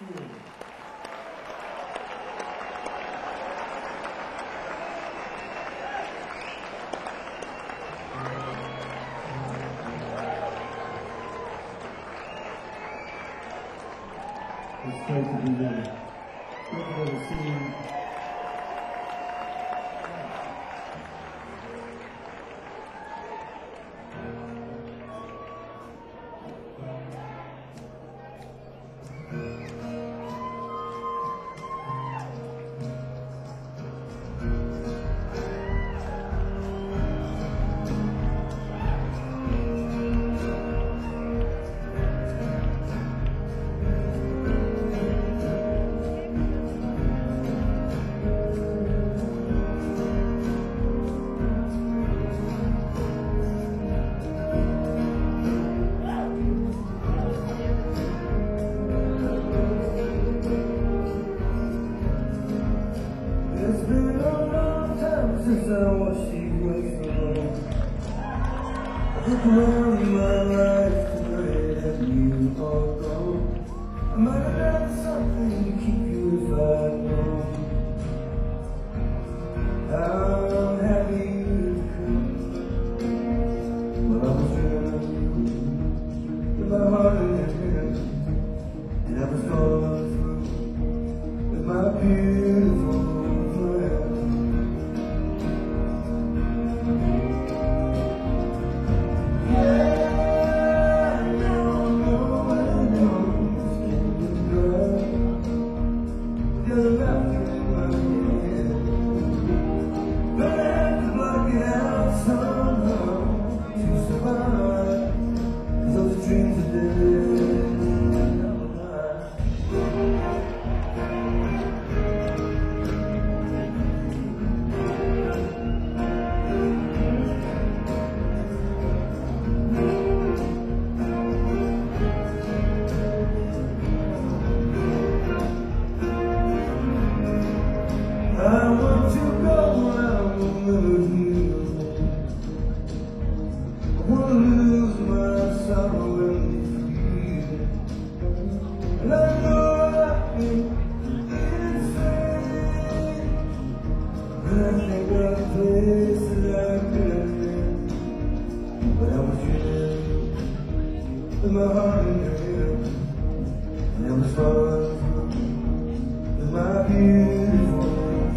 It's great to be there. Beautiful to see you. It's been a long time since I watched you wait so long. I look around my life to pray that you are gone. I might have done something to keep you if I'd known. I'm happy you come. Well, I was dreaming with my heart in your hand, and I was going through with my beautiful. I want to go, I won't lose you. I want to lose my sorrow and be free. And I know I feel insane when I think of the place that I've been. But I was dreaming with my heart in your hand, and I was falling with my beautiful.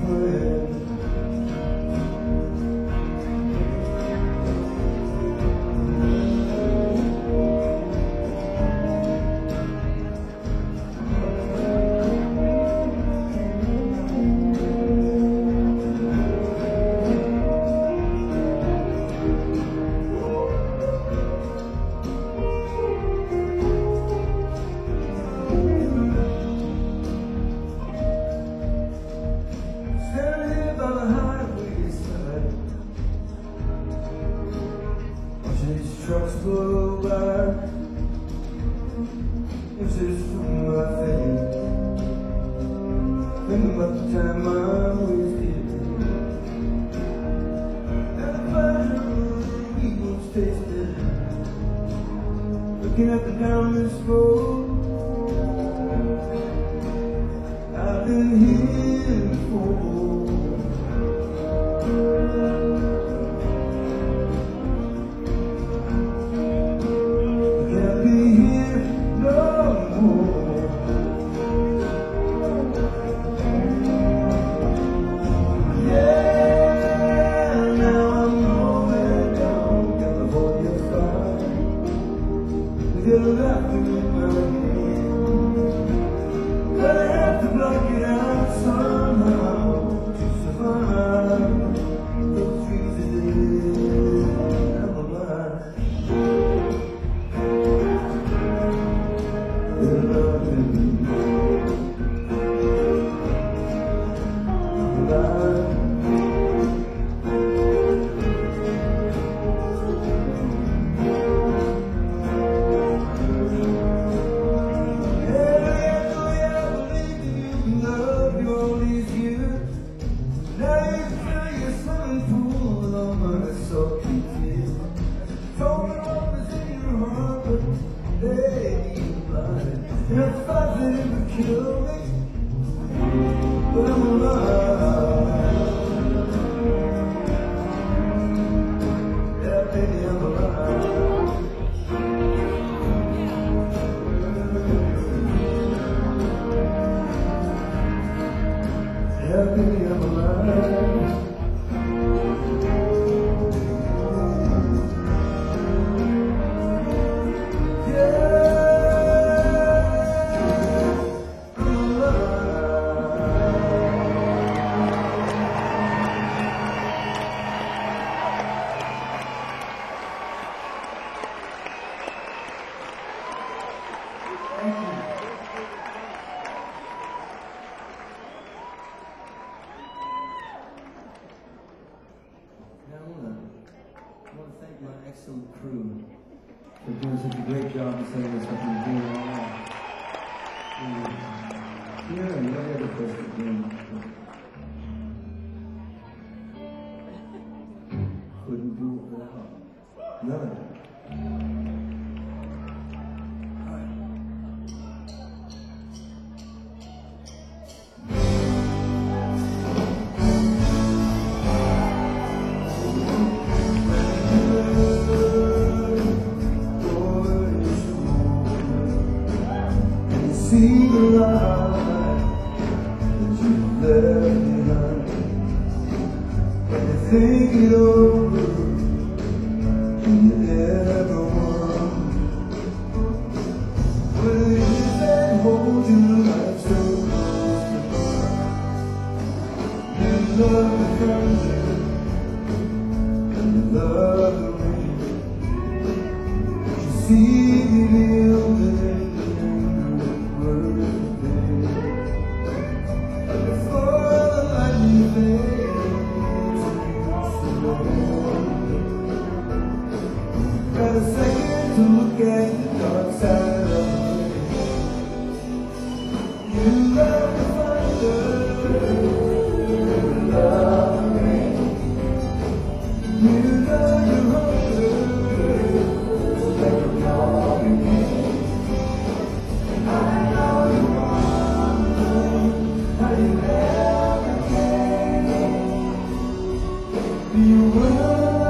These trucks go by, it's just from my face. Think about the time I wasted, and the pleasure we once tasted. Looking up and down this road, I've been here before. You're laughing in my hand, but I have to block it out somehow to survive those dreams that never lie. You're loving me, so easy. Told me what was in your heart, but baby, you lied. nothing would kill me, but I'm alive. Yeah, baby, I'm alive. Yeah, baby, I'm alive. I want to thank my excellent crew for doing such a great job of setting us up and doing all that. Here and every other place we've been. Couldn't do it without none of it. See the light that you left behind. When you think it over, and you ever wonder, will it is that hold you like so close to mine? You love the thunder, and you love the rain. You see the building. Got a second to look at the dark side of the rain. You love the thunder, you love the rain. You love the hunger, like a dog again. I know you wonder how you never came. You were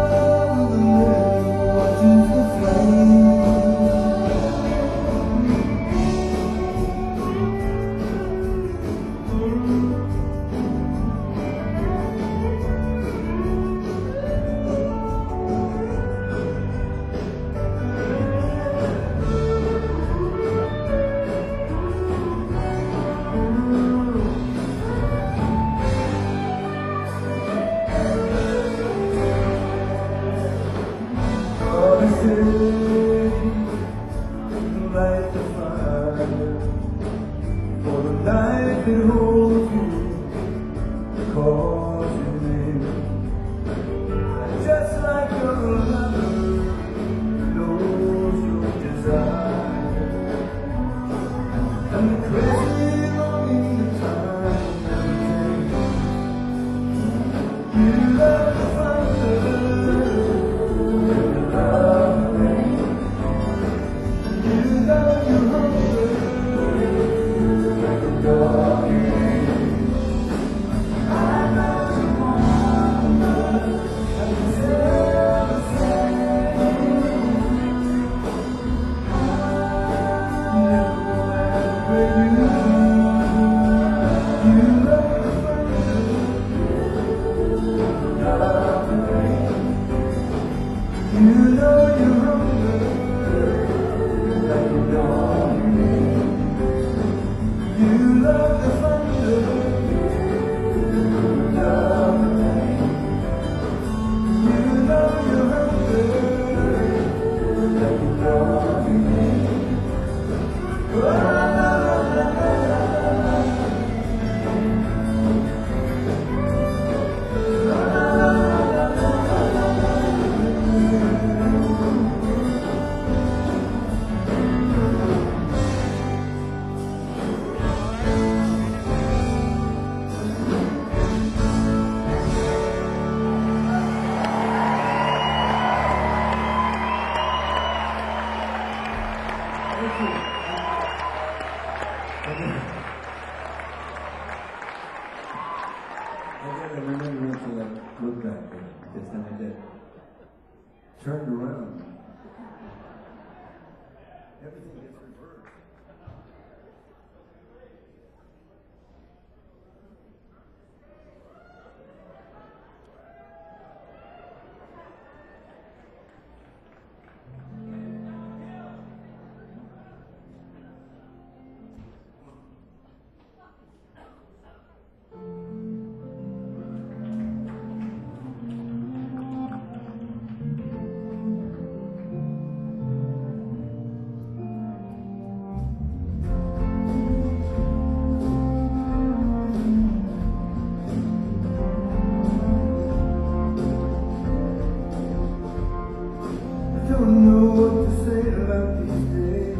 light the fire for the night that holds you, calls your name. Just like your lover knows your desire, and the crazy longing of time never takes. You love the thunder, you love the rain. You love your hunger, like a dog again. I know you wonder, and it's never said. Never matter where you go. I remember you went to like look back there, because then I did. Turned around. Everything gets reversed. Don't know what to say about these days.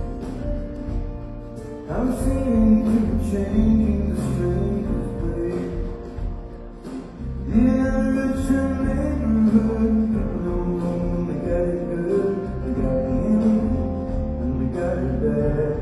I'm seeing people changing the strangest way. Yeah, it's your neighborhood. People don't know when they got it good. They got it in, and they got it bad.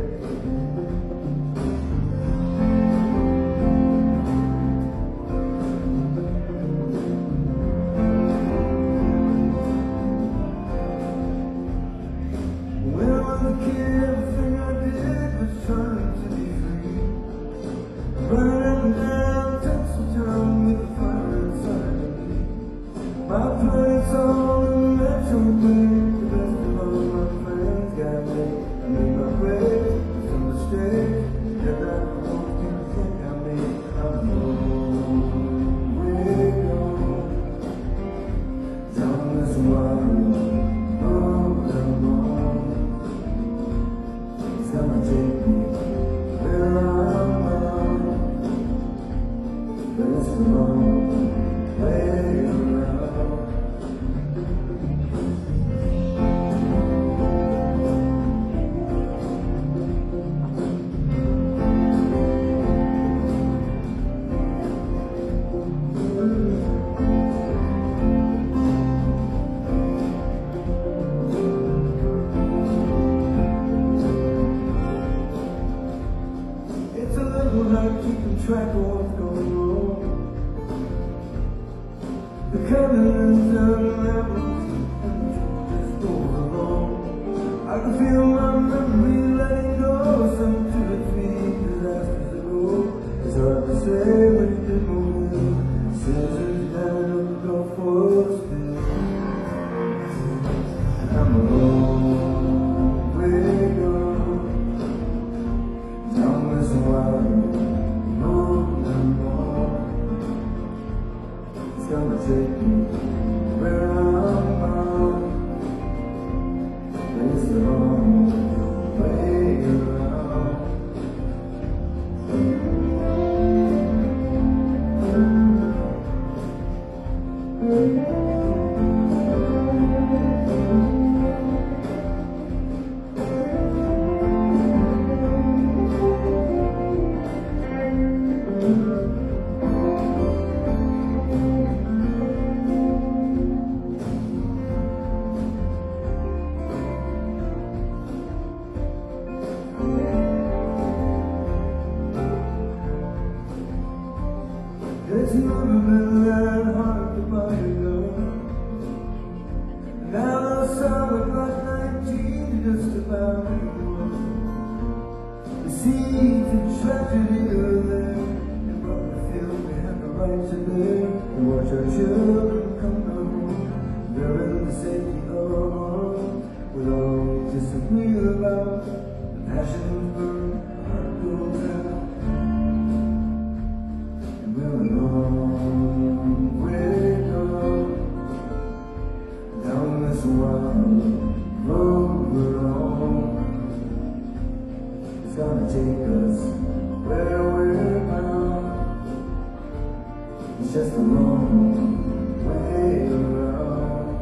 Everything I did was trying to be free. Burning down, took some time with the fire inside of me. My place on the metro plane, the best of all my friends got me. I made my way from the stage. Yeah, that most people think I made. I'm nowhere gone. Down this wild road I'm on. It's gonna take me where I'm at, but it's the wrong way around. It's a little hard keeping track of what's going on. The colors unravel and just goes along. I can feel my memory letting go. Some 2 or 3 disasters ago. It's hard to say what it did move. Scissors down on the Gulf Coast still. I'm a long way gone. Down this wild road I'm on. It's gonna take me where I'm bound, but it's the wrong way around. It's never been that hard to buy a gun. Now I sound like 19, just about anyone. You see the tragedy of it, and probably feel we have the right to live and watch our children come home. They're in the safety of our home. We'll always disagree about the passion burn, heart goes out. We're a long way gone. Down this wild road we're on. It's gonna take us where we're bound. It's just a long way around.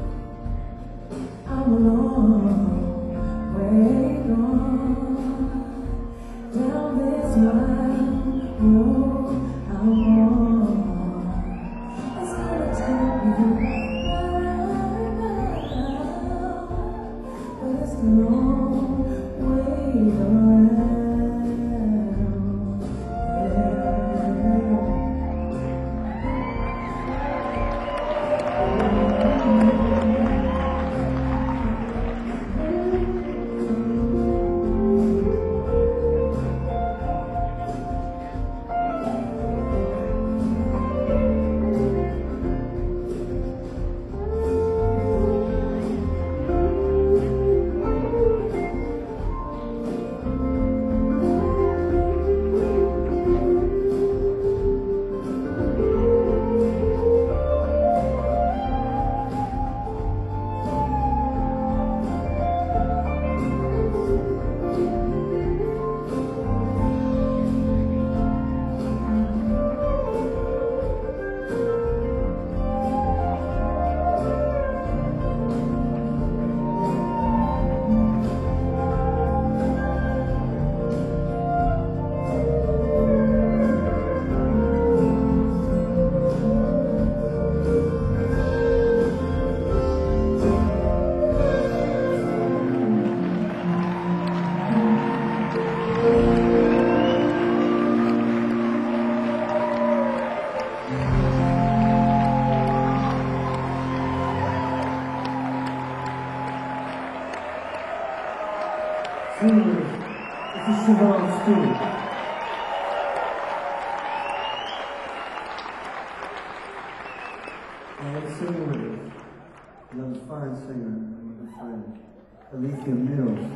I'm a long way gone. Down this wild road I'm on. It's gonna take me where but it's the long way around. songs too. I'm singing with us. Another fine singer, my friend, Alethea Mills.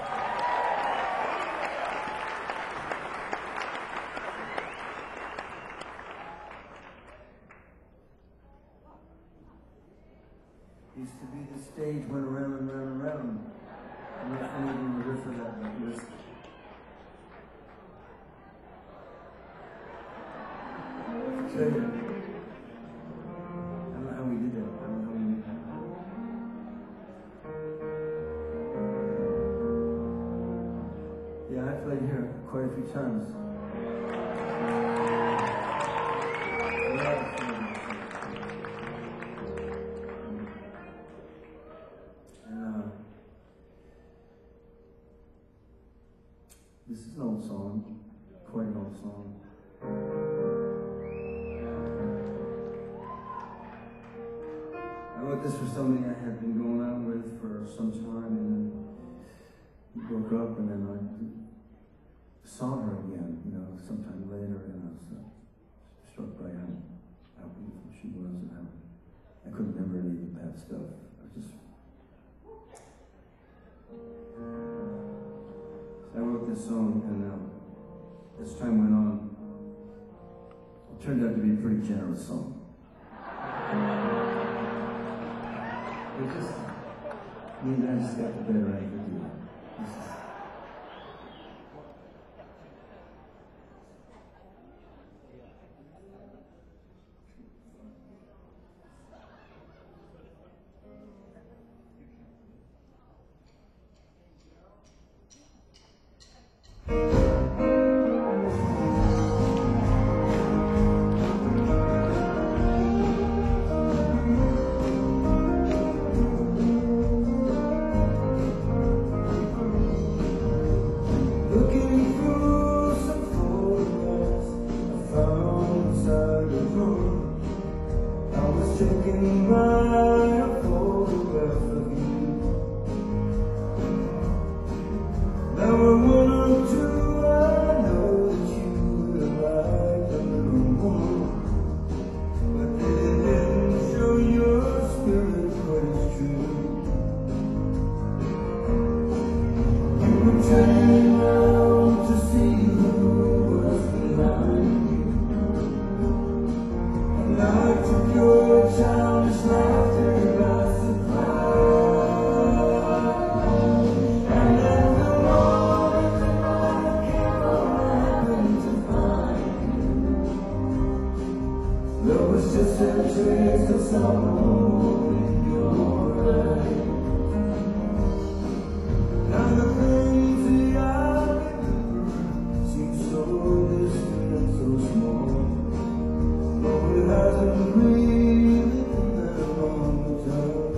Used to be the stage went around and round and round. I'm not even the riff of that, but listen. I tell you, I don't know how we did that. I don't know how we did that. Yeah, I played here quite a few times. This is an old song, quite an old song. I wrote this for somebody I had been going out with for some time, and then we broke up, and then I saw her again, sometime later, and I was struck by how beautiful she was, and how I couldn't remember any of the bad stuff. I wrote this song, and as time went on, it turned out to be a pretty generous song. I just got the better end of it. Taken by a photograph of you. There were one or two I know that you would have liked a little more, but they didn't show your spirit what is true. You were turning around to see who was behind you, and I took your childish laughter by surprise, and then the moment that I came around to find you, there was just a trace of sorrow in your eyes. Now the things that I remember seem so distant and so small, though it hasn't really been that long a time.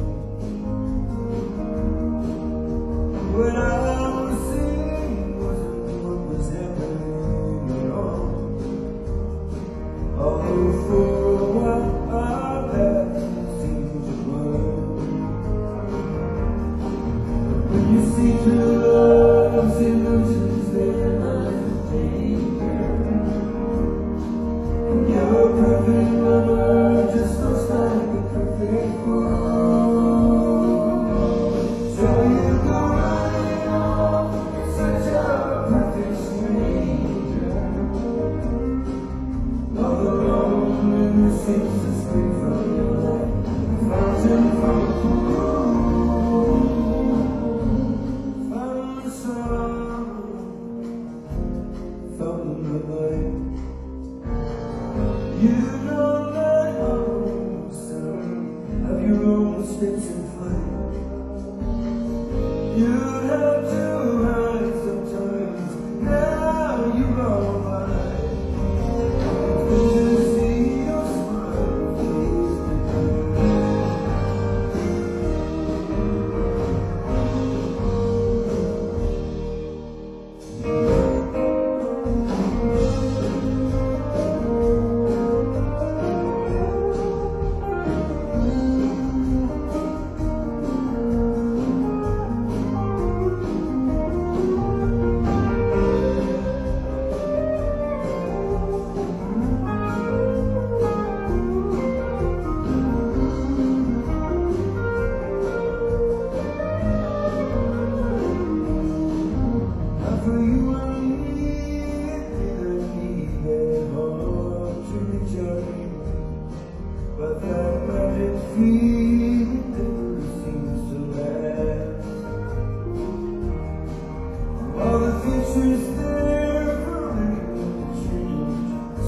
What I was seeing wasn't what was happening at all, although for a while our paths seemed to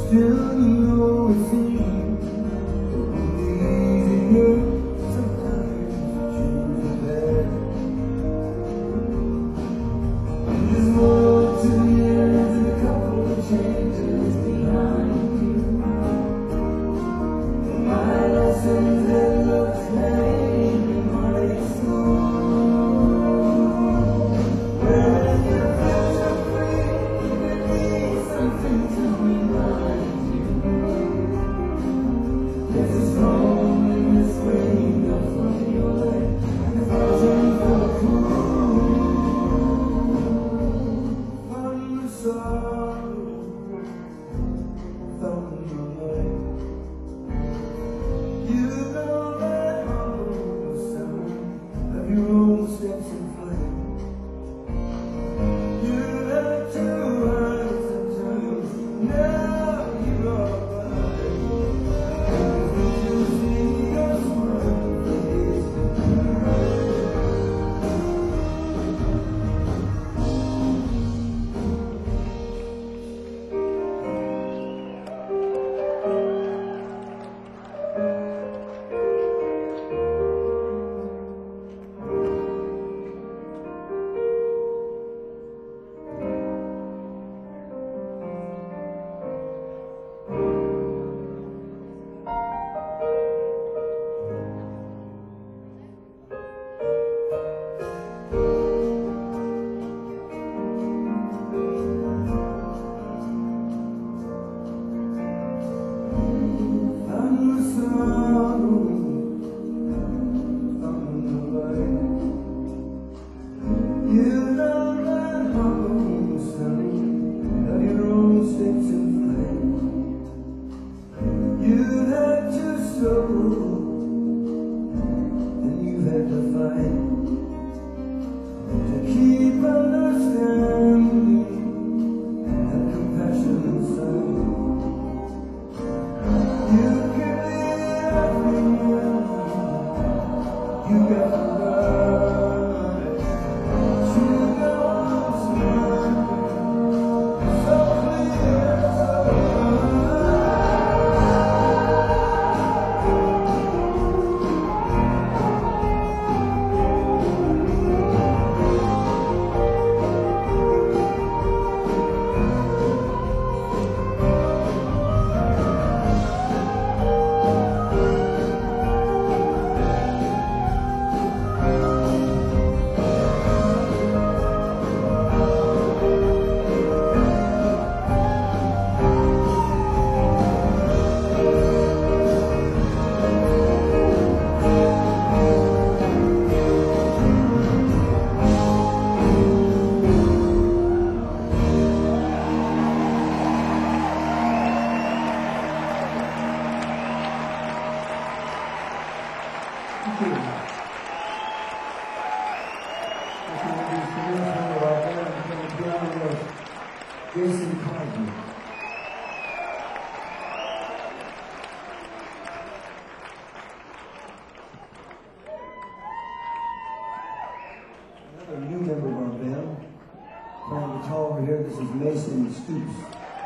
Still you know it seems easier sometimes choosing that. Just walk to the end and a couple of changes behind you. My lessons that look lame in high school. When you feel so free, you need something to remind you. There's a storm in this wind up from your leg, and if I wasn't for the cool, from the sorrow, from the light. You know that hollow sound of your own steps in flame. You had to hide sometimes, now you're alright. You see your smiling face. I'm the sorrow, I'm the light. You know that hollow sound of your own steps in flame. You had to slow, and you had to fight to keep understanding and compassion inside. You can leave everyone, you got the right to know it's mine, so clear, so Jason Carter. Another new member of our band, playing guitar over here. This is Mason Stoops.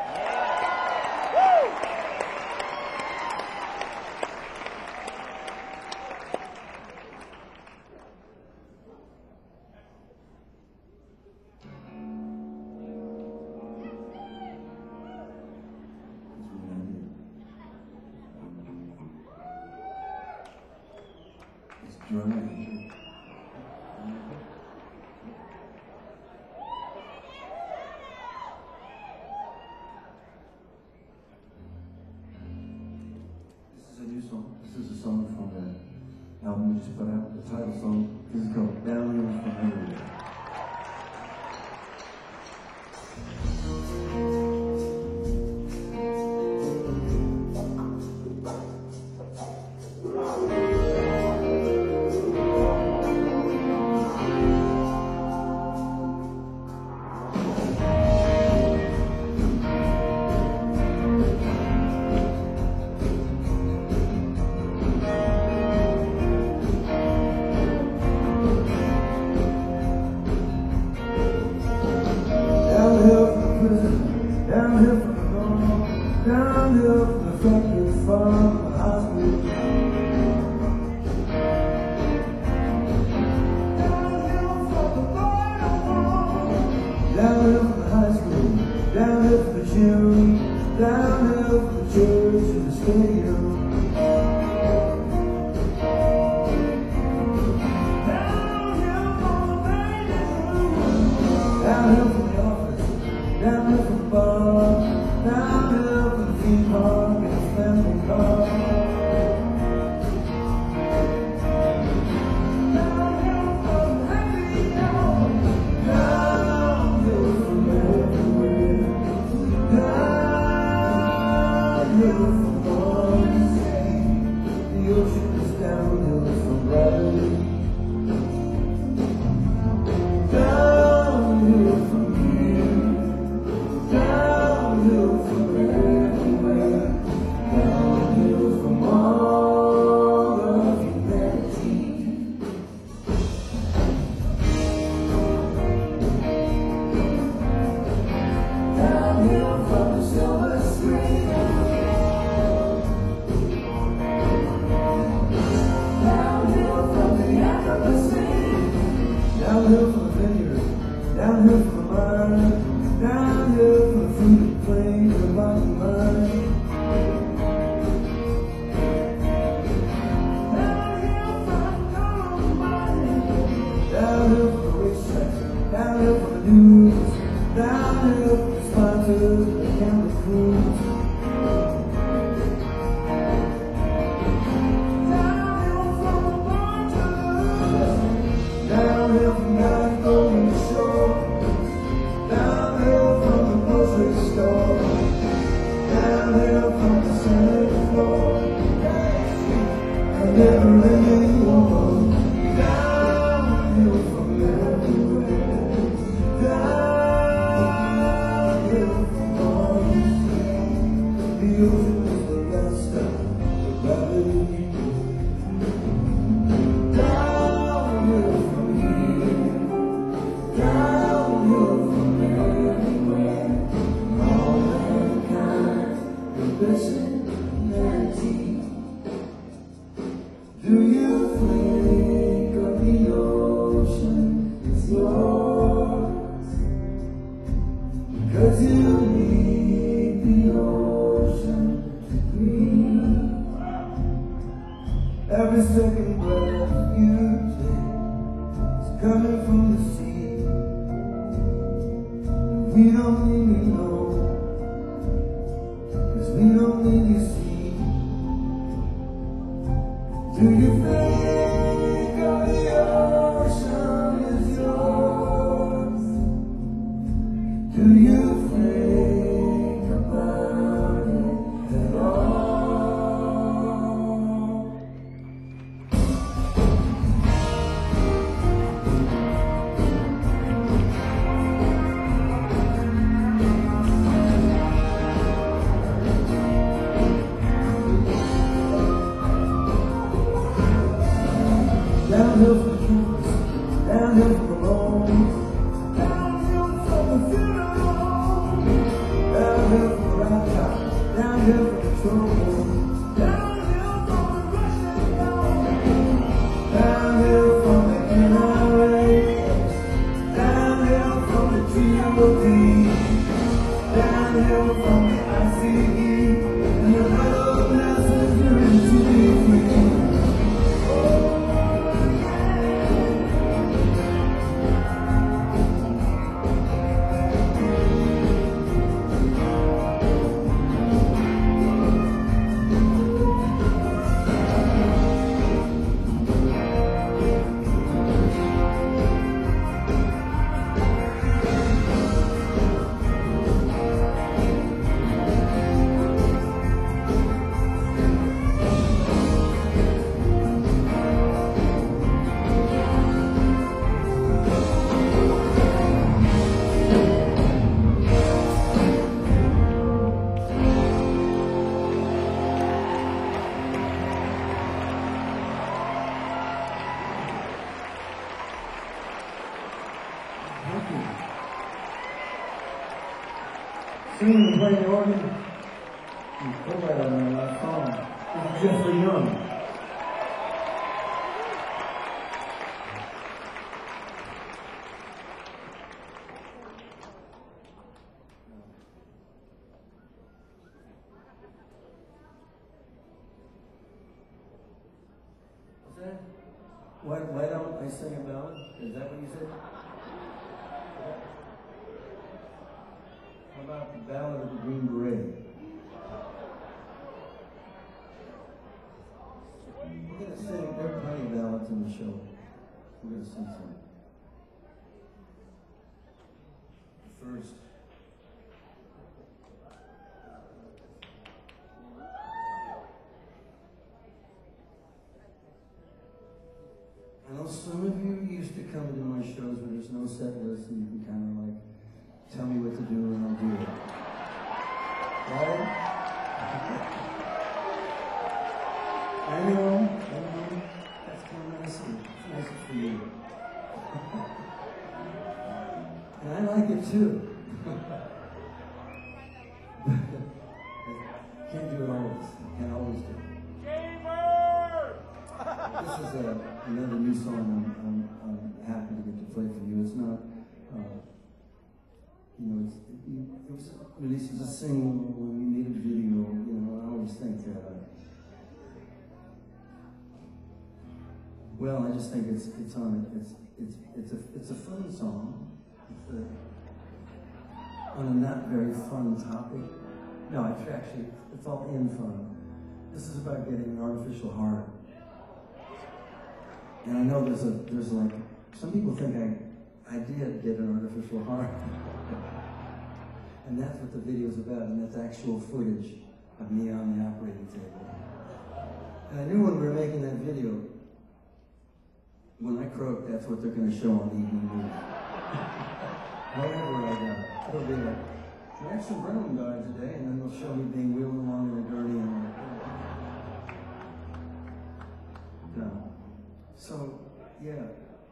Drumming. This is a new song. This is a song from the album we just put out. The title song. This is called Downhill from Everywhere. Downhill from the north, Downhill from the factory farm to the hospital. Downhill from the final wall. Downhill from the high school. Downhill from the gym. Downhill from the church and the stadium. Downhill from the baby's room. Downhill from the office. Downhill from the bar. Downhill from the theme park and the family car. Downhill from the happy hour. Downhill from everywhere. Downhill from one sea. The ocean is downhill from gravity. Downhill from here. Downhill from everywhere. Downhill from all of humanity. Downhill from the silver screen. Downhill from the acrobacy. Downhill from the vineyard. Downhill from the mine. Downhill from the fruited plains of mountain mine. Downhill from Columbine. Downhill from the racetrack. Downhill from the news. Downhill from the sponsors and the camera crews. Downhill from the bartenders. Downhill from guys going to shore. Downhill from the grocery store. Downhill from the Senate floor. A never-ending war. Downhill from everywhere. Downhill from all the sea. The ocean is the last step of gravity. Downhill from here. Downhill from everywhere. All mankind will listen humanity. Do you think of the ocean as yours? Because you need the ocean to breathe. Every second breath you take is coming from the sea. We don't really know, 'cause we don't really see. Do you think of the ocean as yours? Do you think about it at all? Downhill from the campus, downhill from the home, downhill from the funeral home, downhill from the laptop, downhill from the trouble, downhill from the Russian bomb, downhill from the NRA, downhill from the GOP, downhill from the ICE, and the little messenger in TV3. Singing and playing the organ. co-writer on my last song. This is Jeffrey Young. What's that? Why don't I sing a ballad? Is that what you said? How about the Ballad of the Green Beret? We're going to sing, there are plenty of ballads in the show. We're going to sing some. First. I know some of you used to come to my shows where there's no set list and you can kind of like tell me what to do and I'll do it. Right? I know. That's kind of nice. It's nice for you. And I like it too. Can't do it always. Can't always do it. This is another new song I'm happy to get to play for you. It's not, it was released as a single when we made a video. I always think, well, I just think it's a fun song. On a not very fun topic. No, it's all in fun. This is about getting an artificial heart. And I know there's like, some people think I did get an artificial heart. And that's what the video's about, and that's actual footage of me on the operating table. And I knew when we were making that video, when I croak, that's what they're going to show on the evening news. However I got it. It'll be like, Jackson Brown died today, and then they'll show me being wheeled along in a gurney and like, no. So, yeah.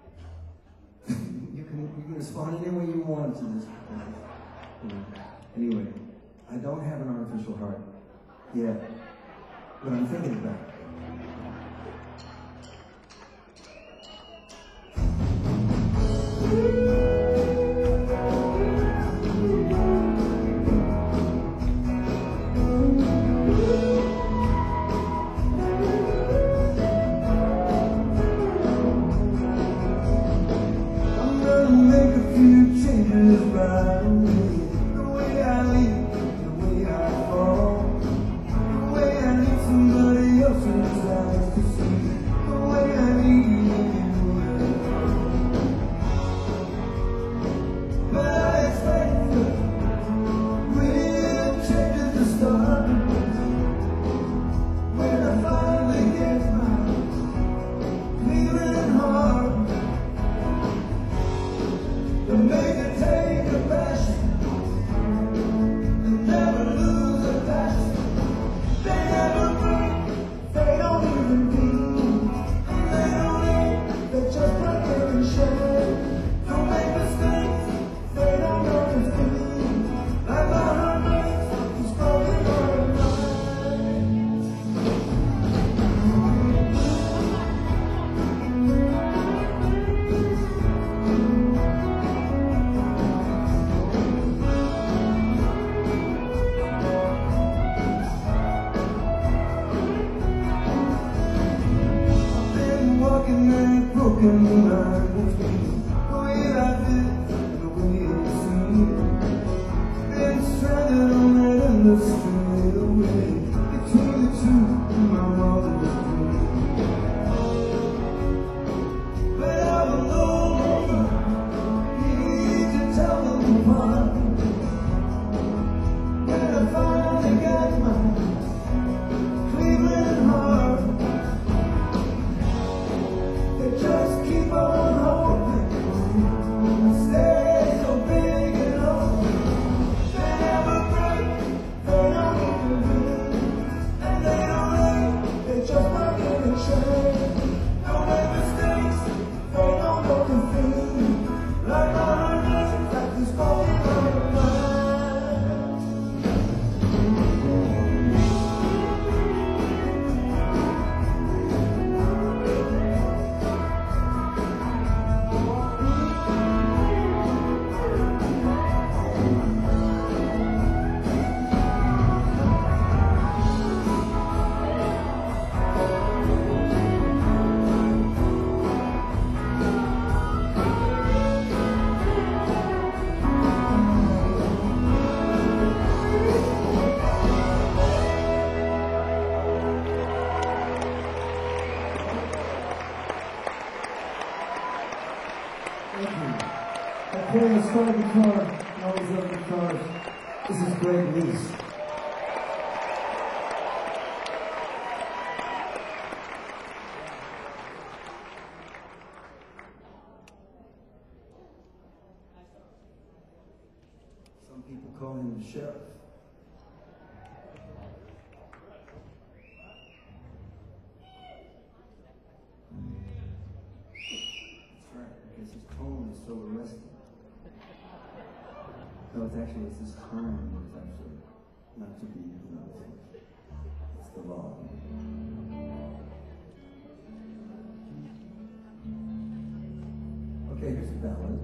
you can respond any way you want to this. Anyway, I don't have an artificial heart yet, but I'm thinking about it. playing the star guitar and all these other guitars. This is Greg Lease. Some people call him the sheriff. That's right, because his tone is so arresting. No, it's his tone is actually not to be hypnotized. It's the law. Okay, here's a ballad.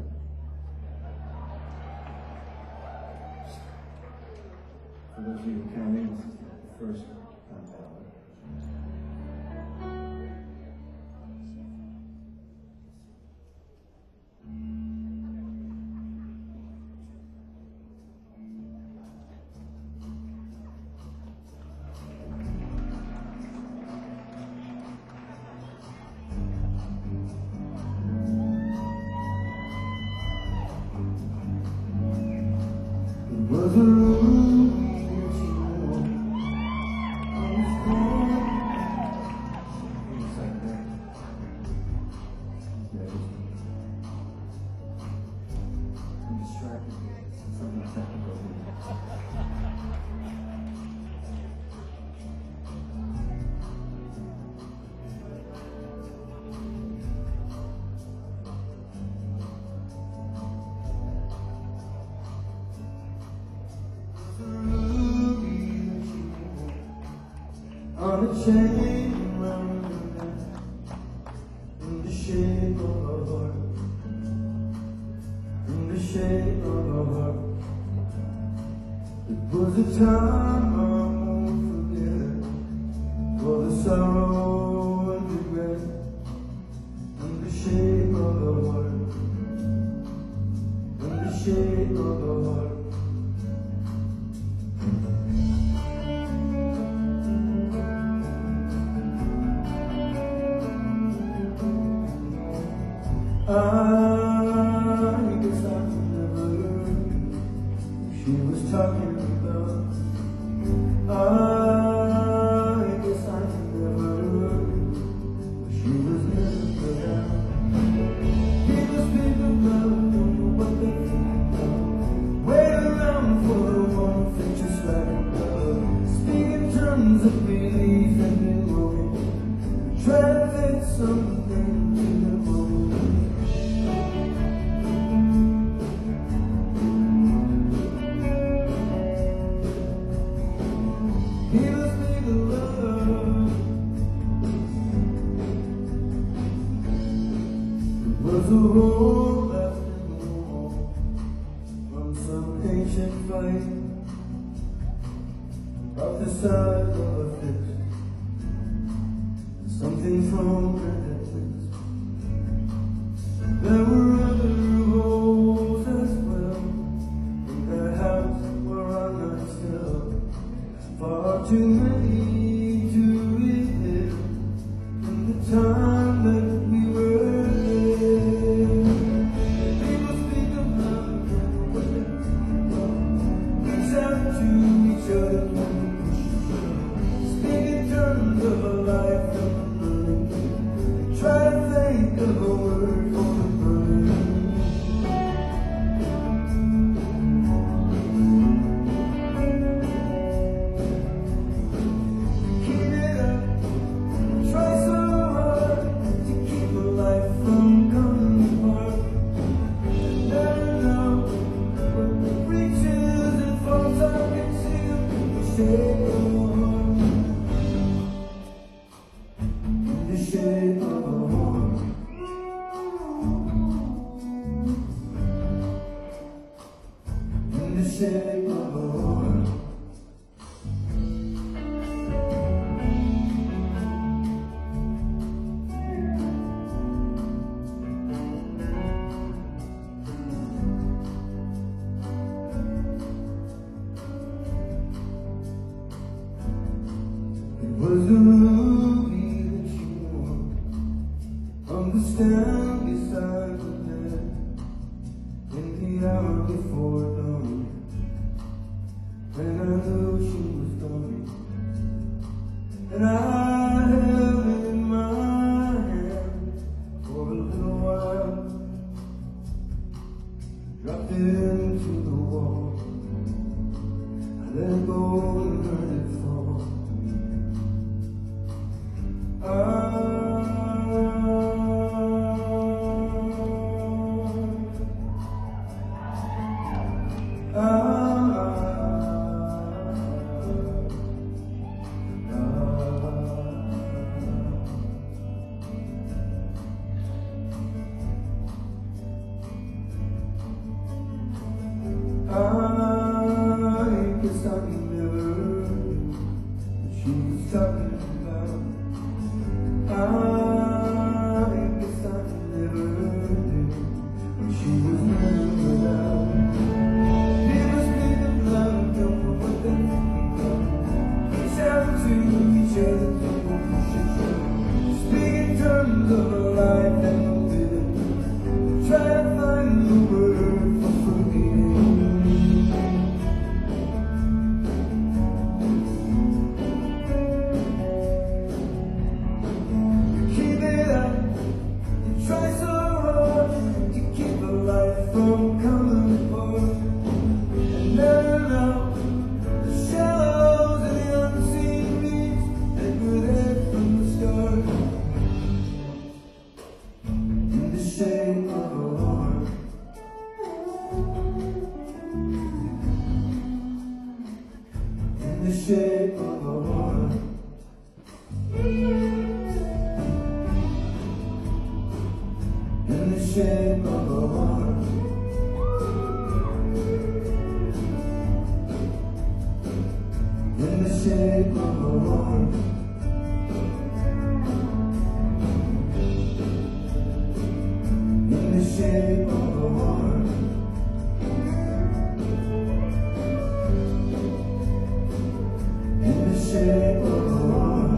For those of you counting, this is the first ballad. It was a room. On a chain around her neck, in the shape of a heart, in the shape of a heart. It was a time I won't forget, for the sorrow and regret, in the shape of a heart, in the shape of a heart. I guess I never knew she was talking about. I guess I never knew she was never about. People speak about, don't know what they think about. Wait around for the one thing just like a love. Speak in terms of belief and belonging. Try to fit something to the moment. Was a hole left in the wall from some ancient fight, about the size of a fist, something from her distance. There were other holes as well in that house where I lie still, far too many to relive in the time that we were. Try to think of a word for the burn. Keep it up, try so hard to keep a life from coming apart. Never know what reaches and falls out into the shape of a heart. The shape of a heart. In the shape of a heart. It was a movie that you wore on the stand beside the bed in the she was gone, and I held it in my hand for a little while, dropped it into the wall. I let it go and let it fall. I guess I never knew what she was talking about. I guess I never knew what she was moving without. People speak of love, don't know what they're thinking of. Reach out to each other, don't know what you do. Speak in terms of a life that no living. Try to find the word for forgetting. Try so hard to keep a life from coming apart, and never know the shadows and the unseen beats that were there from the start. In the shape of a heart, in the shape of a heart. In the shape of a heart. In the shape of a heart. In the shape of a heart. In the shape of a heart.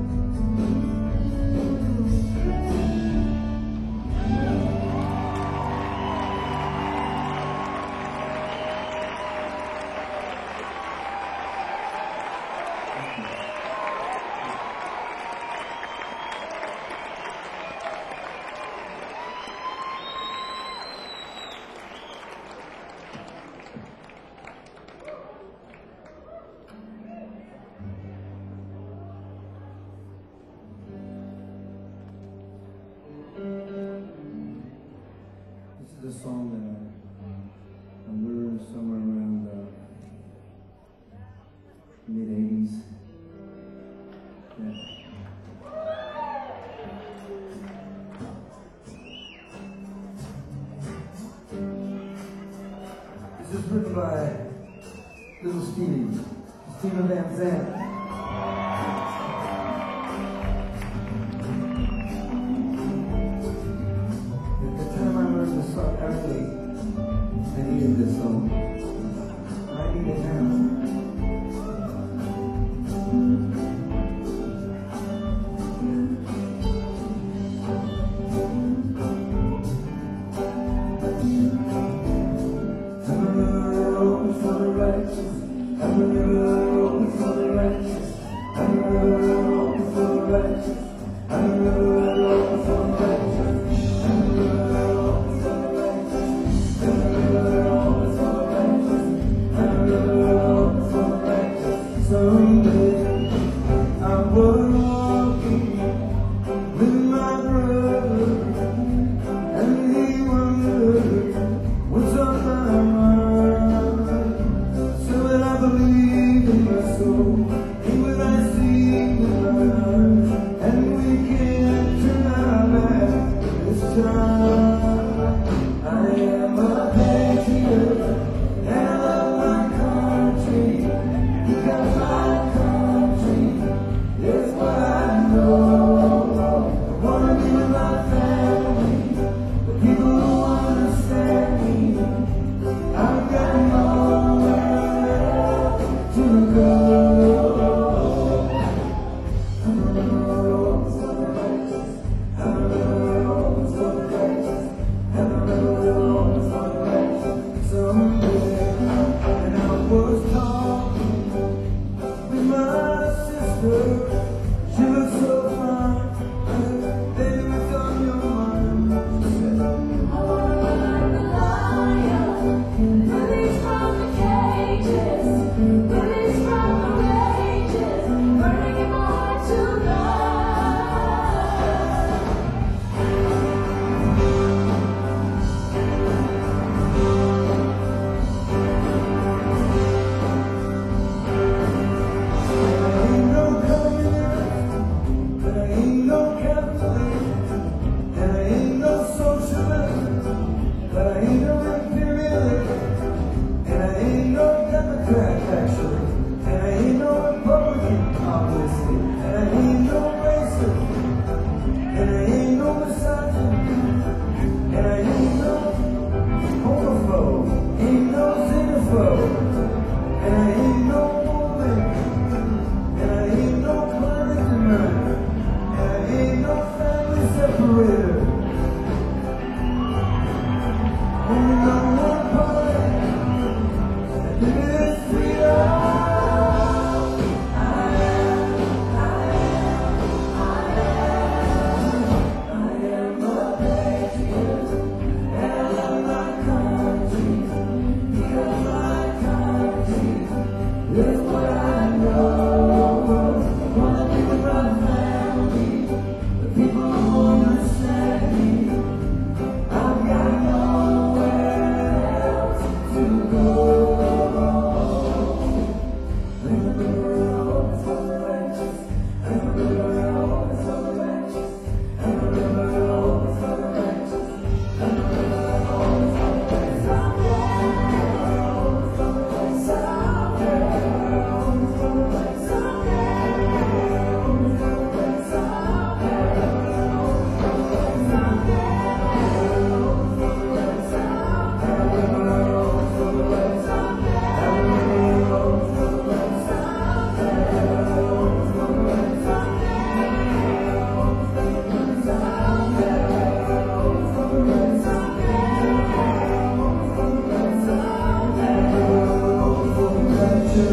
This is a song that I learned somewhere around mid-80s. Yeah. This is written by Little Stevie, Steven Van Zandt. I needed this song. I need it now. I'm a road for the righteous. I'm a road for the righteous. I'm a road for the righteous. I'm a road for the righteous. Someday I was walking with my brother, and he wondered what's on my mind. So when I believed in my soul, he would I see with my eyes, and we can't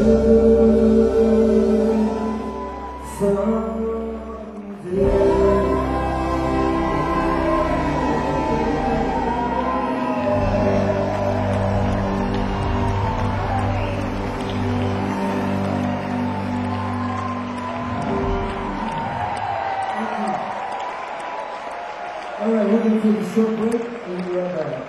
All right, we're going to take a short break and we'll be right back.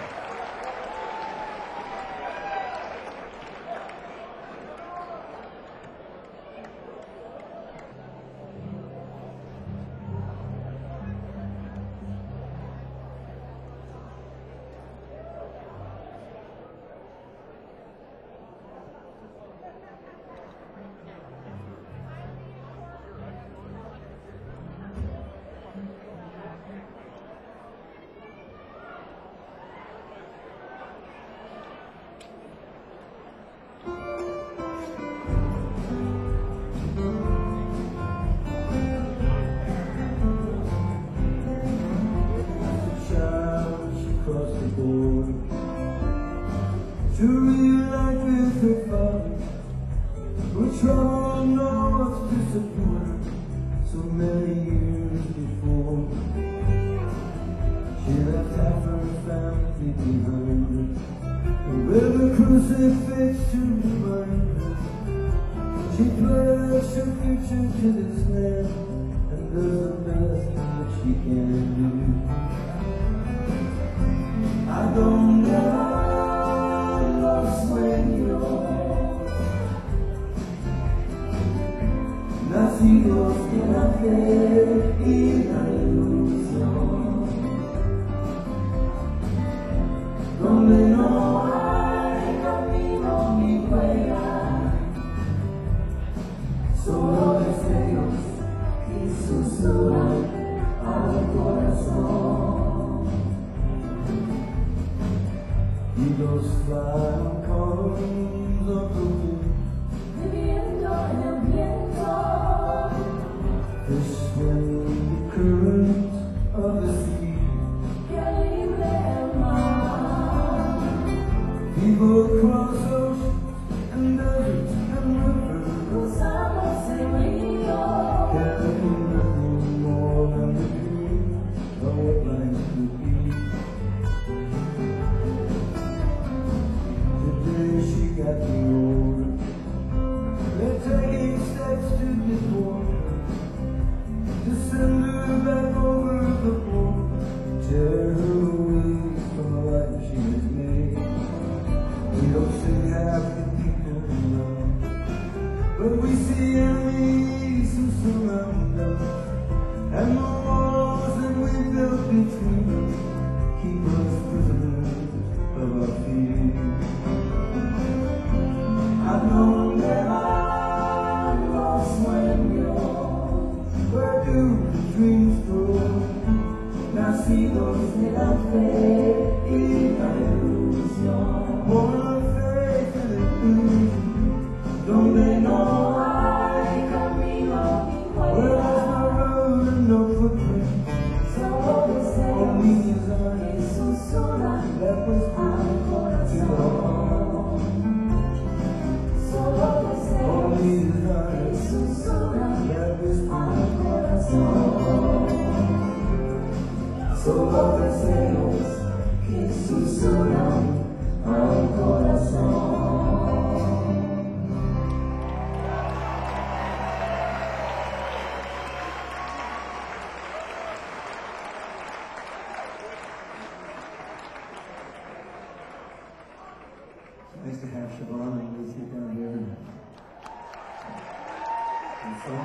To realize with her father, who traveled north to support her so many years before. She left half her family behind her, with a crucifix to remind her. She pledged her future to this land and does the best that she can do. I don't know nacidos de la fe y la ilusión, donde no hay camino ni huella, solo deseos que susurran al corazón. Y los flancos of the wind, viviendo en el viento, fishing the current of the sea, que libre el mar. People cross oceans and deserts and rivers, cruzamos el río, carrying nothing more than the dream of what life could be. She got me older, they're taking steps to get water, to send her back over the border, tear her away from the life she has made. We don't see half the people around, but we see enemies who surround us, and the walls that we built between us keep us prisoners of our fear. I've known that I'm lost sueños. Where do the dreams go? Nacidos de la fe y la ilusión. Born of faith and illusion, donde no hay camino ni huella. Where there's no road and no footprint, solo deseos que susurran al corazón. Solo deseos que susurran al corazón. Nice to have Siobhan and Lucy down here. And so,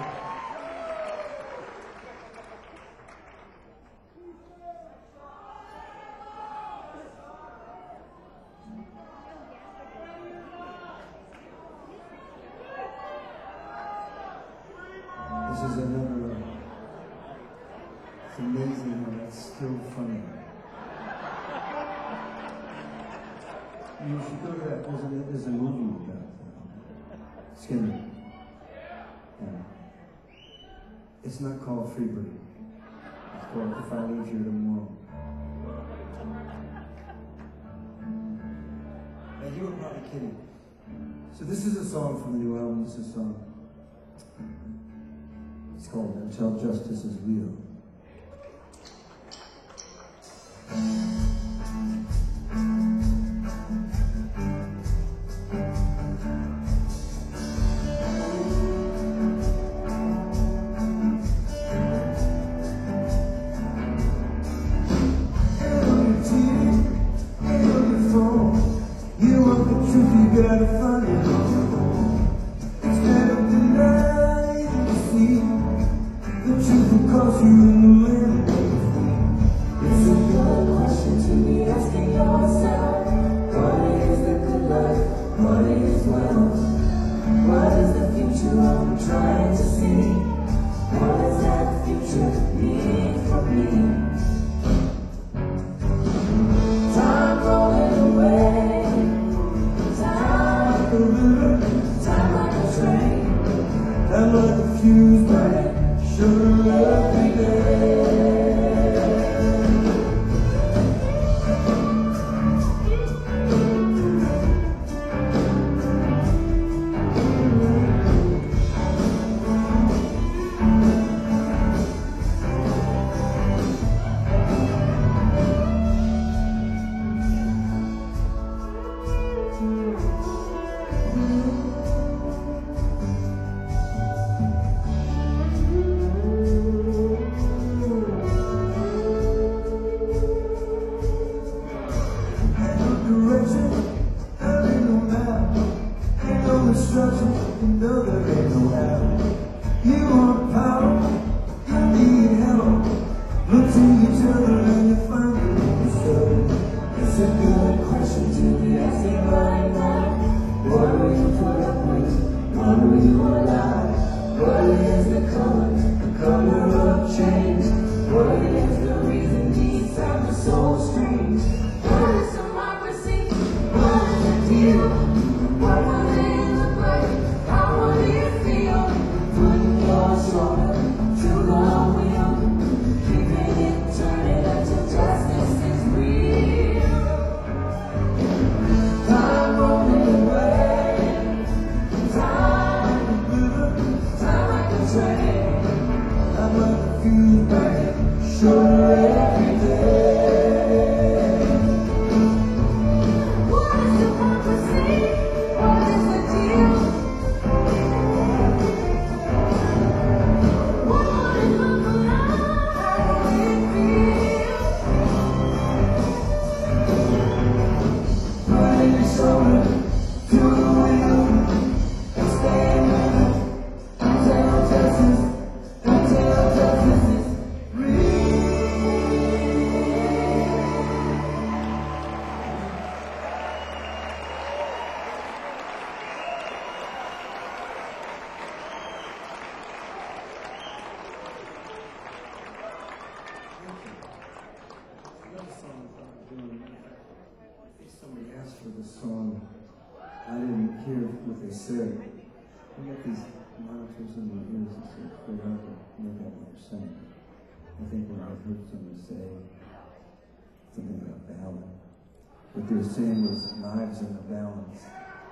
this is another, it's amazing how that's still funny. You should go to that, there's a movie about Skinner. Yeah. It's not called Freebird. It's called If I Leave Here Tomorrow. Now you were probably kidding. So this is a song from the new album. This is a song. It's called Until Justice is Real. You gotta find it instead of denying the see. The truth will cost you in the land. It's a good question to be asking yourself. What is the good life? What is wealth? What is the future I'm trying to see? What does that future mean for me? Time rolling away. Time like a train, time like a fuse burning, sugar every day. You know there ain't no help. You want power, you need help. Look to each other and you find it yourself. It's a good question to be asking right now. What will you put up with? What will you allow? What is the color of change? What is the reason these times are so strange? What is democracy? What is the deal? What will it look like? How would it feel? Putting your shoulder to the wheel, keeping it turning until justice is real. Time rolling away, time like a train, time like a fuse burning, sugar every day. What is democracy? What is the deal? Somebody asked for the song. I didn't hear what they said. We got these monitors in my ears that say, figure out to make out what they're saying. I think when I heard somebody say something about balance, what they were saying was knives in the balance.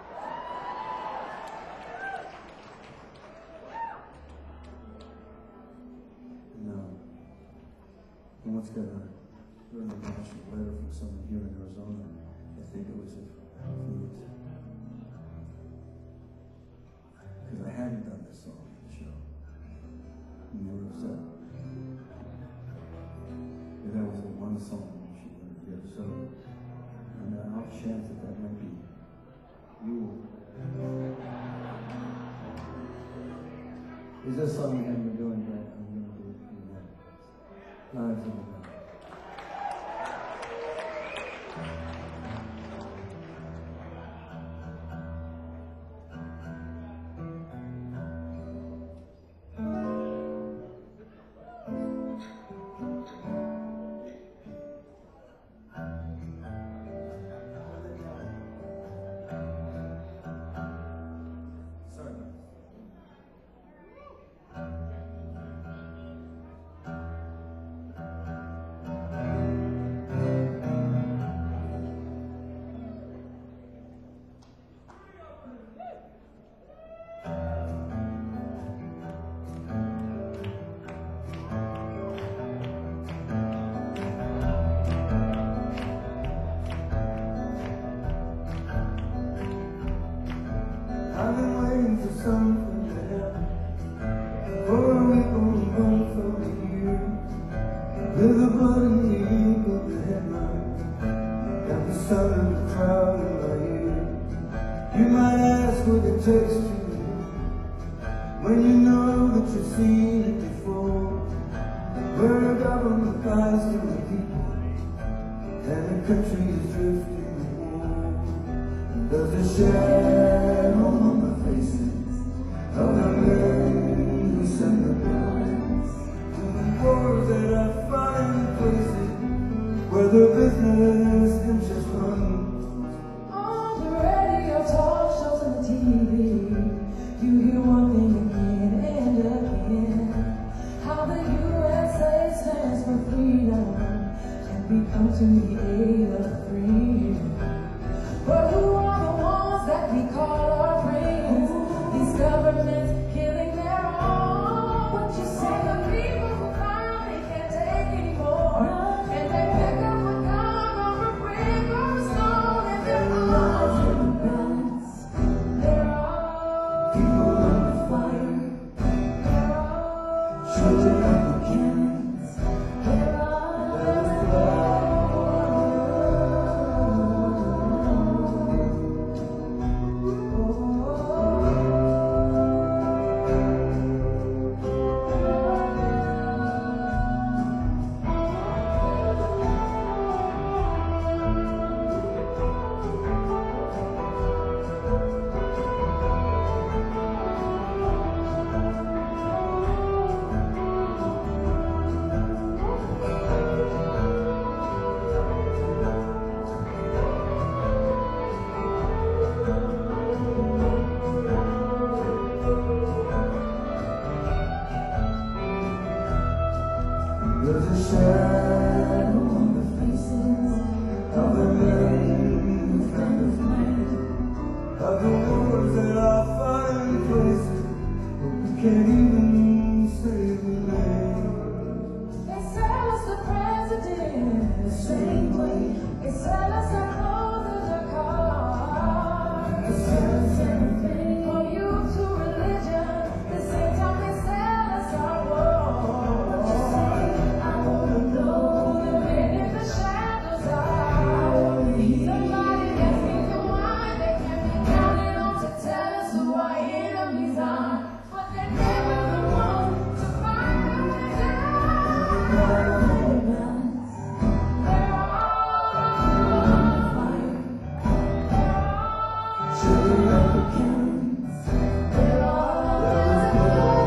No. I once got a very emotional letter from someone here in Arizona. I think it was a flute. Because I hadn't done this song in the show. And they were upset. Because that was the one song she wanted to give. So, and I'll chance that might be you. Is this song we haven't been doing right? I'm going to do it for you. Knives in the balance. Sorry. when you know that you've seen it before, where a government lies to the people and the country is drifting to war. And there's a shadow on the faces of the men who send the lines to the wars that are finding places where the business interests run. On the radio, talk shows, and the TV, you hear one thing again and again, how the USA stands for freedom and we come to the aid of the free. But who are the ones that we call our friends? These governments killing their own. What you say, the people who finally can't take anymore, and they pick up a gun or a brick or a stone, and they're all in the balance. They're all People on the fire, they're all children of the cannons, they're all there's a shadow on the faces of the men who found us land, of the wars that are fighting places, but we can't even save the name. They sell us the president the same way. They sell us our clothes and our cars. They sell us everything. From youth to religion, the same time they sell us our war. I wanna know the men in the shadows are. Somebody can speak the wine, they can be counted on to tell us who our enemies are. But they're never the ones to find them down. They're all on fire. Children of the cannons, They're all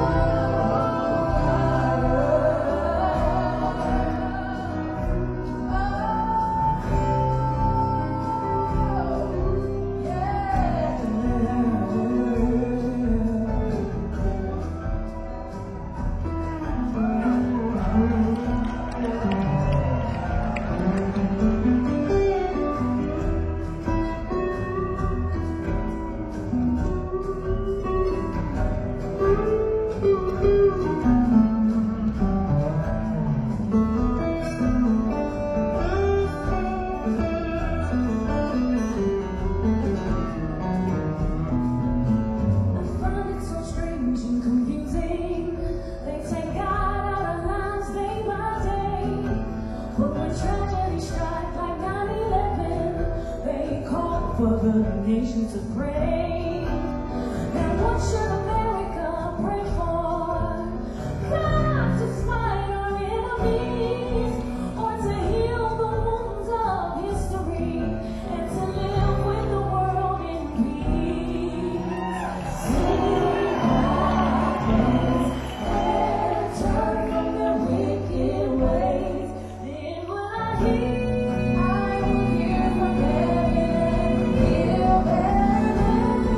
I find it so strange and confusing. They take God out of lives day by day. But when tragedy strikes like 9/11, they call for the nation to pray. Now what should America pray for? God to smite our enemies, or to heal the wounds of history, and to live with the world in peace. Turn from their wicked ways, then will I hear from heaven and heal them.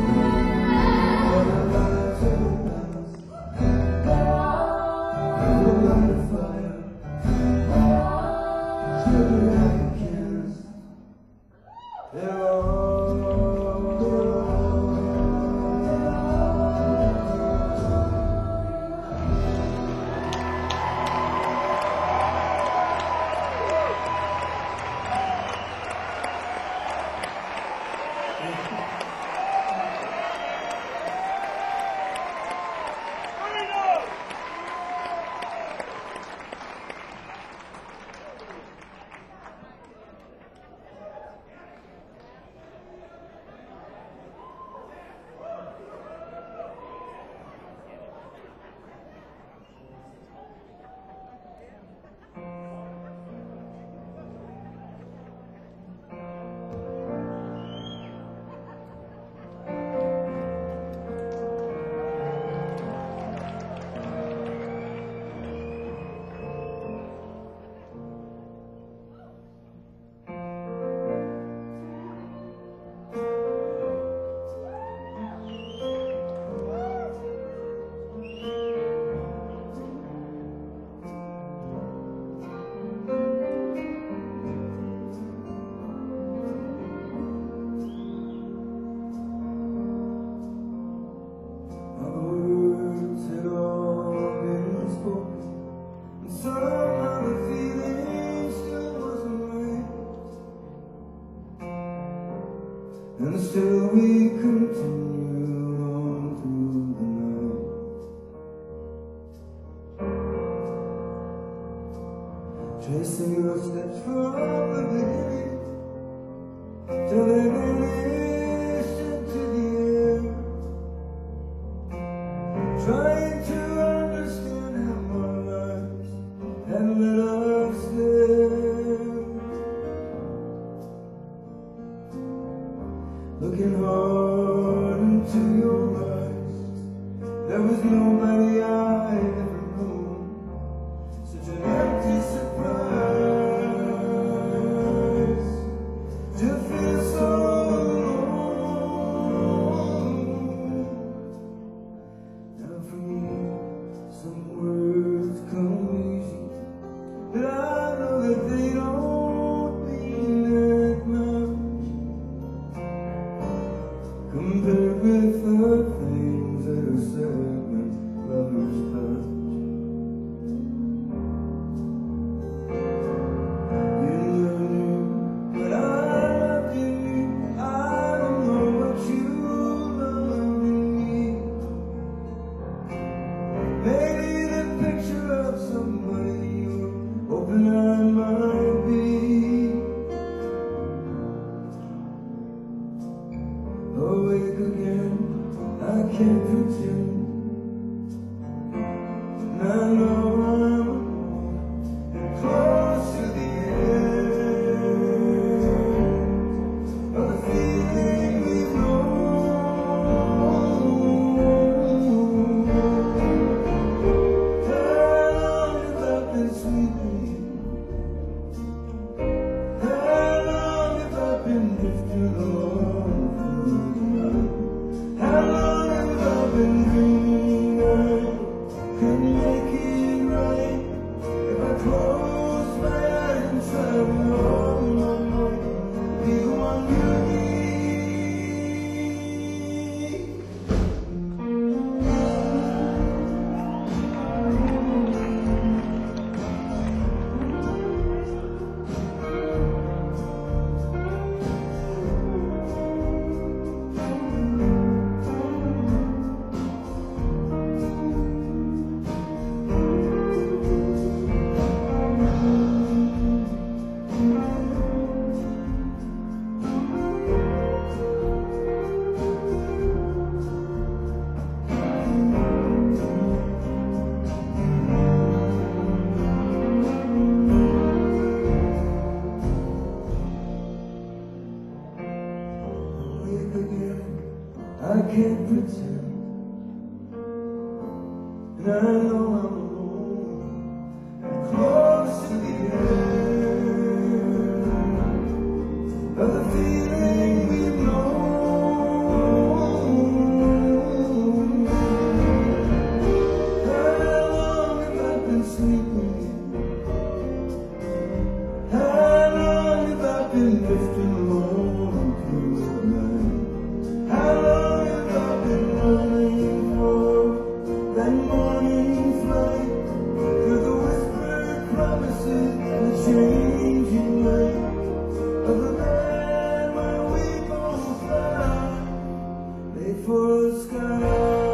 tracing your steps from the beginning till they vanish into the air, trying to understand how our lives had led us there. Looking hard into your eyes, there was nobody I'd ever known. Such an empty surprise to feel so alone. Now for me, some words come easy, but I know that they don't mean that much compared with the things that are said when lovers touch. You never knew, but I loved you. I don't know what you loved in me. Maybe the picture of somebody you're hoping I might be. Awake again, I can't pretend. And I know I'm alone and close to the end of the feeling we've known. How long have I been sleeping? How long have I been drifting along through the night? How long have I been dreaming I can make it right? If I close my eyes and try with all my might, be the one you need. Awake again, I can't pretend. And I know I'm alone and close to the end of the feeling we've known. How long have I been sleeping? How long have I been drifting along through the night? How long have I been running for that morning flight through the whispered promises, the changing light of the land where we both fly, made for the sky.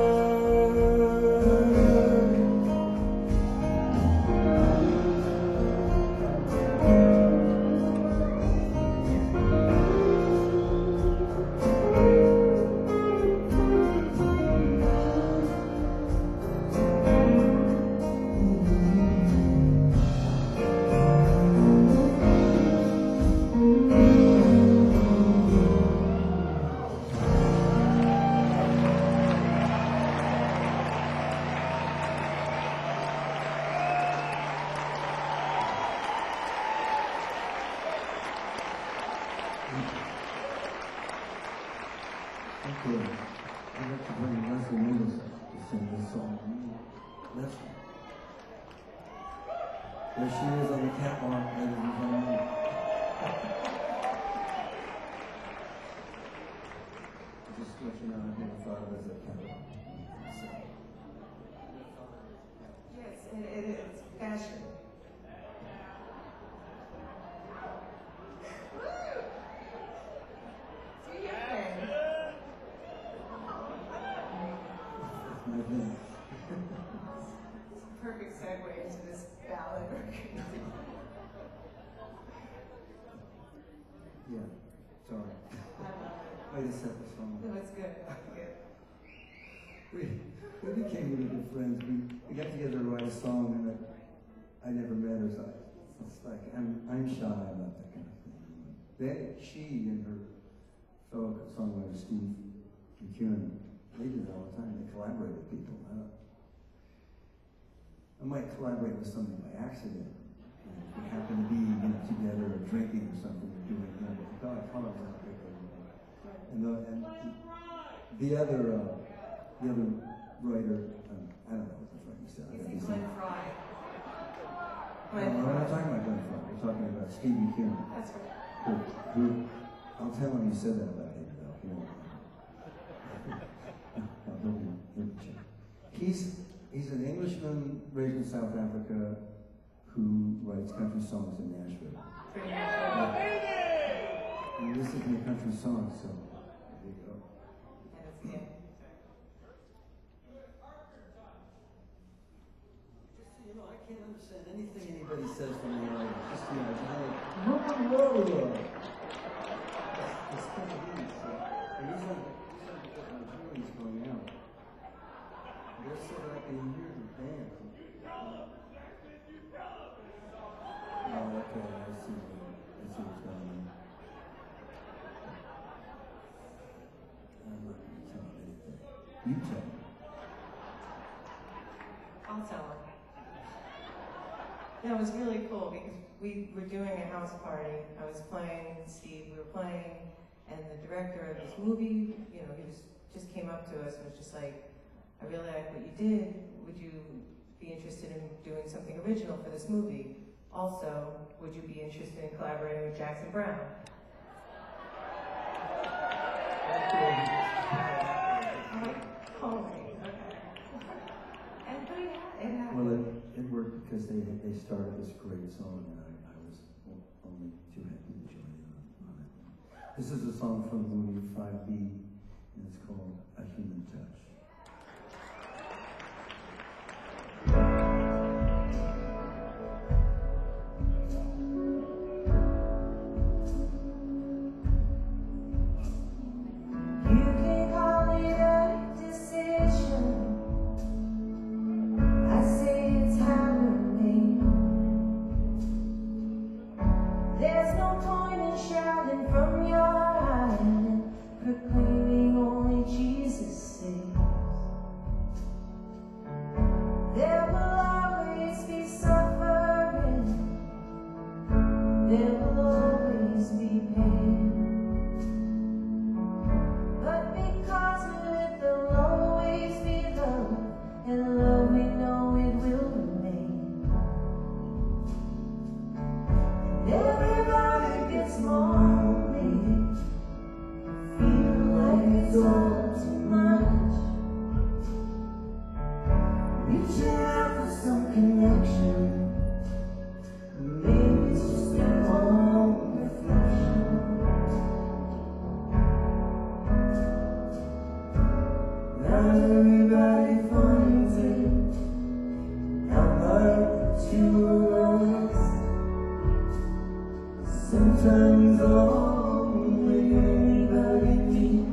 Okay, I'd like to bring Leslie Nichols to sing this song. Leslie. There she is on the catwalk, ladies and gentlemen. Just to let you know, I never thought of it as a catwalk. Yes, and it is fashion. Do your thing. Perfect segue into this ballad record. Yeah, sorry. I love it. I just set the song. No, it's good. It's good. We became really good friends. We got together to write a song, and I never met her, so it's like I'm shy about that kind of thing. She and her fellow songwriter Steve McEwen, they did it all the time. They collaborate with people. I might collaborate with somebody by accident. If we happen to be together or drinking or something, or doing God, and the other writer, I don't know what the fuck you said. It's Glenn Fry. We're not talking about Glenn Fry. We're talking about Steve McEwen. That's right. I'll tell him you said that about him. He's an Englishman raised in South Africa who writes country songs in Nashville. Pretty much. And this is a country song, so there you go. And it's good. I can't understand anything anybody says from the audience. Just, whoa. It's kind of easy. And he's not because my hearing's going out. Just so that I can hear the band. Oh, okay, I see what's going on. I'm not going to tell him anything. You tell me. I'll tell him. Yeah, it was really cool because we were doing a house party. I was playing, Steve, we were playing, and the director of this movie, he just came up to us and was just like, I really like what you did. Would you be interested in doing something original for this movie? Also, would you be interested in collaborating with Jackson Browne? I'm like, oh, okay. And but it happened. Well, it worked because they started this great song, and I was only too happy to join in on it. This is a song from the movie 5B, and it's called A Human Touch. Proclaiming only Jesus saves. There will always be suffering. There will always be pain. But because of it, there'll always be love, and love we know it will remain. And everybody gets lonely. It's all too much. Reaching out for some connection. Maybe it's just their own reflection. Not everybody finds it. Not like the two of us. Sometimes only anybody needs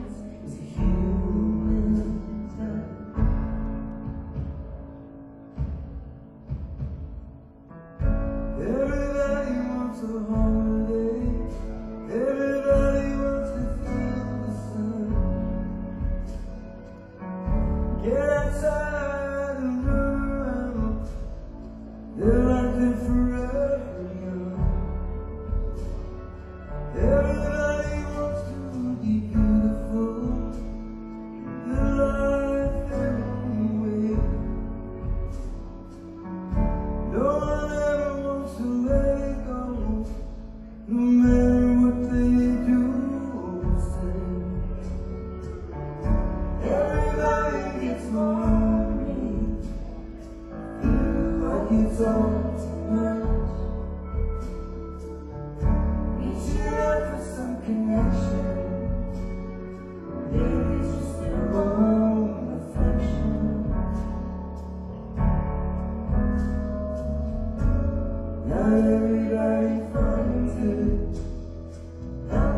everybody finds it.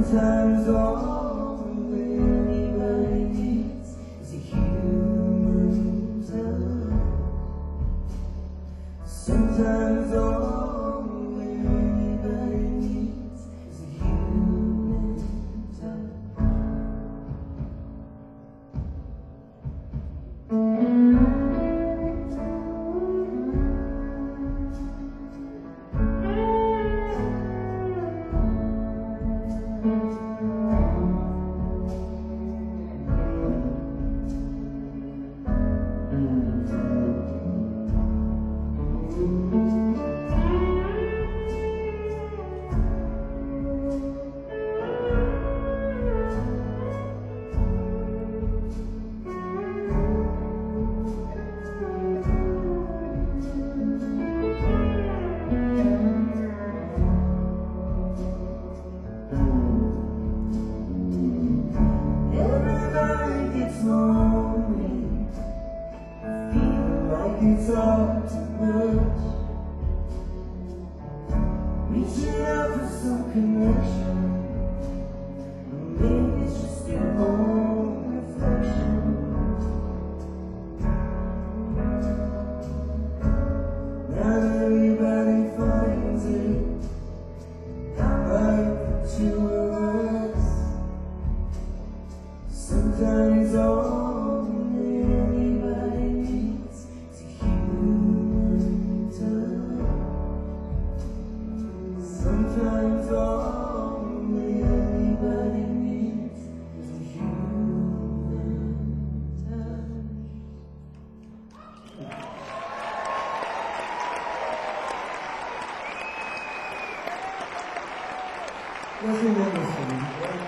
Sometimes all anybody needs is a human touch. Sometimes all anybody needs is a human touch. Everybody gets lonely, feel like it's all too much. Reaching out for some connection, maybe it's just your own reflection. Not everybody finds it, not like the two of us. Sometimes all anybody needs is a human touch. Sometimes all anybody needs is a human touch. Let's remember something, right?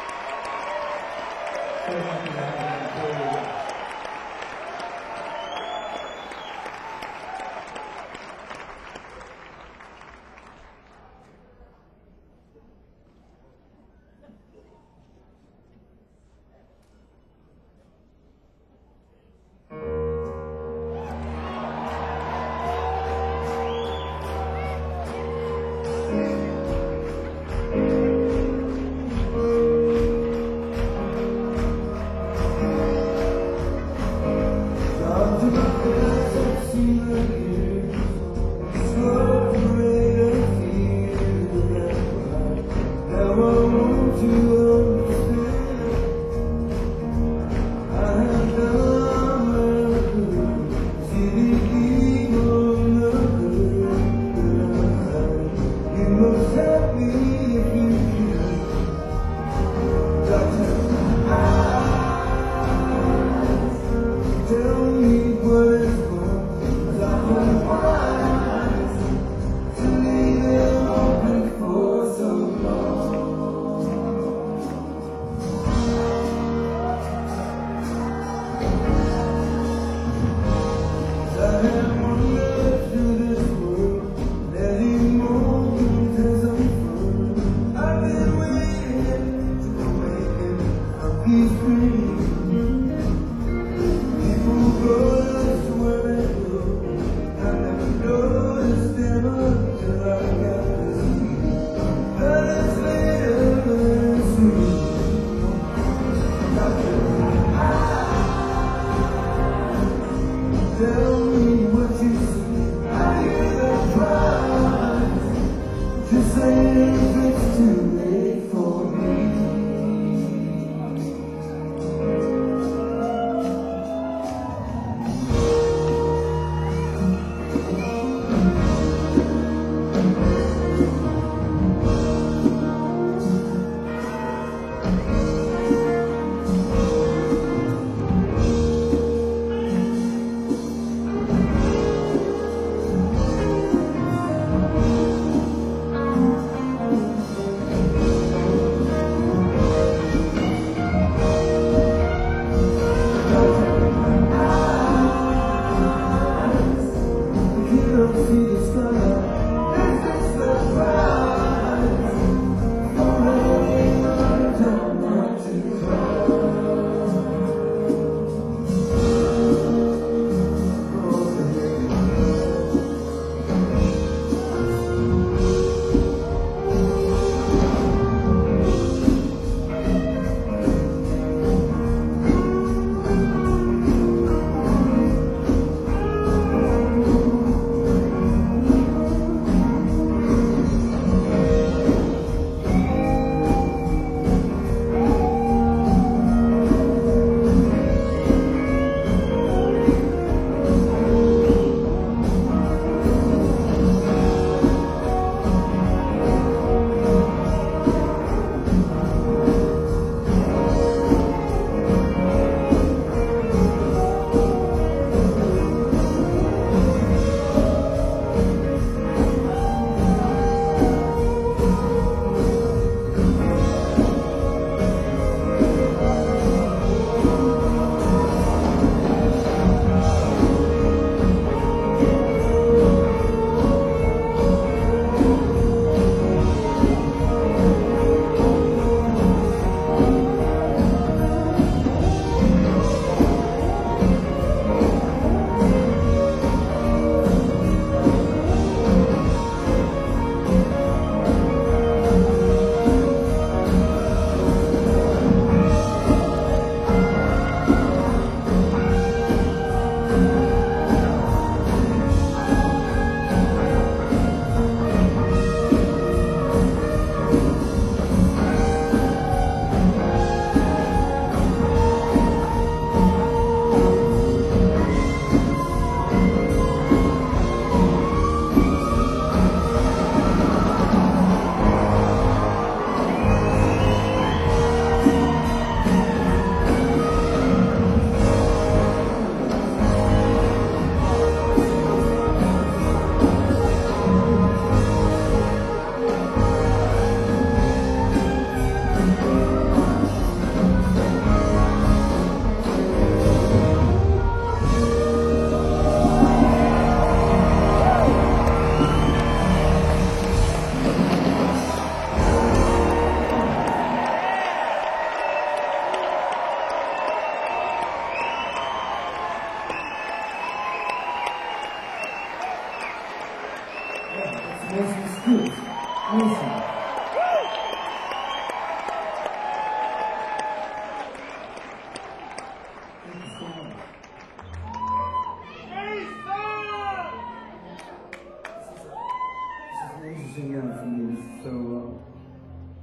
Tell me what is wrong, 'cause I don't want to leave it open for so long. I have wandered through this world, letting moments unfold. I've been waiting to awaken from these dreams. Tell me what you see. I hear the cries. Just say if it's too late for me.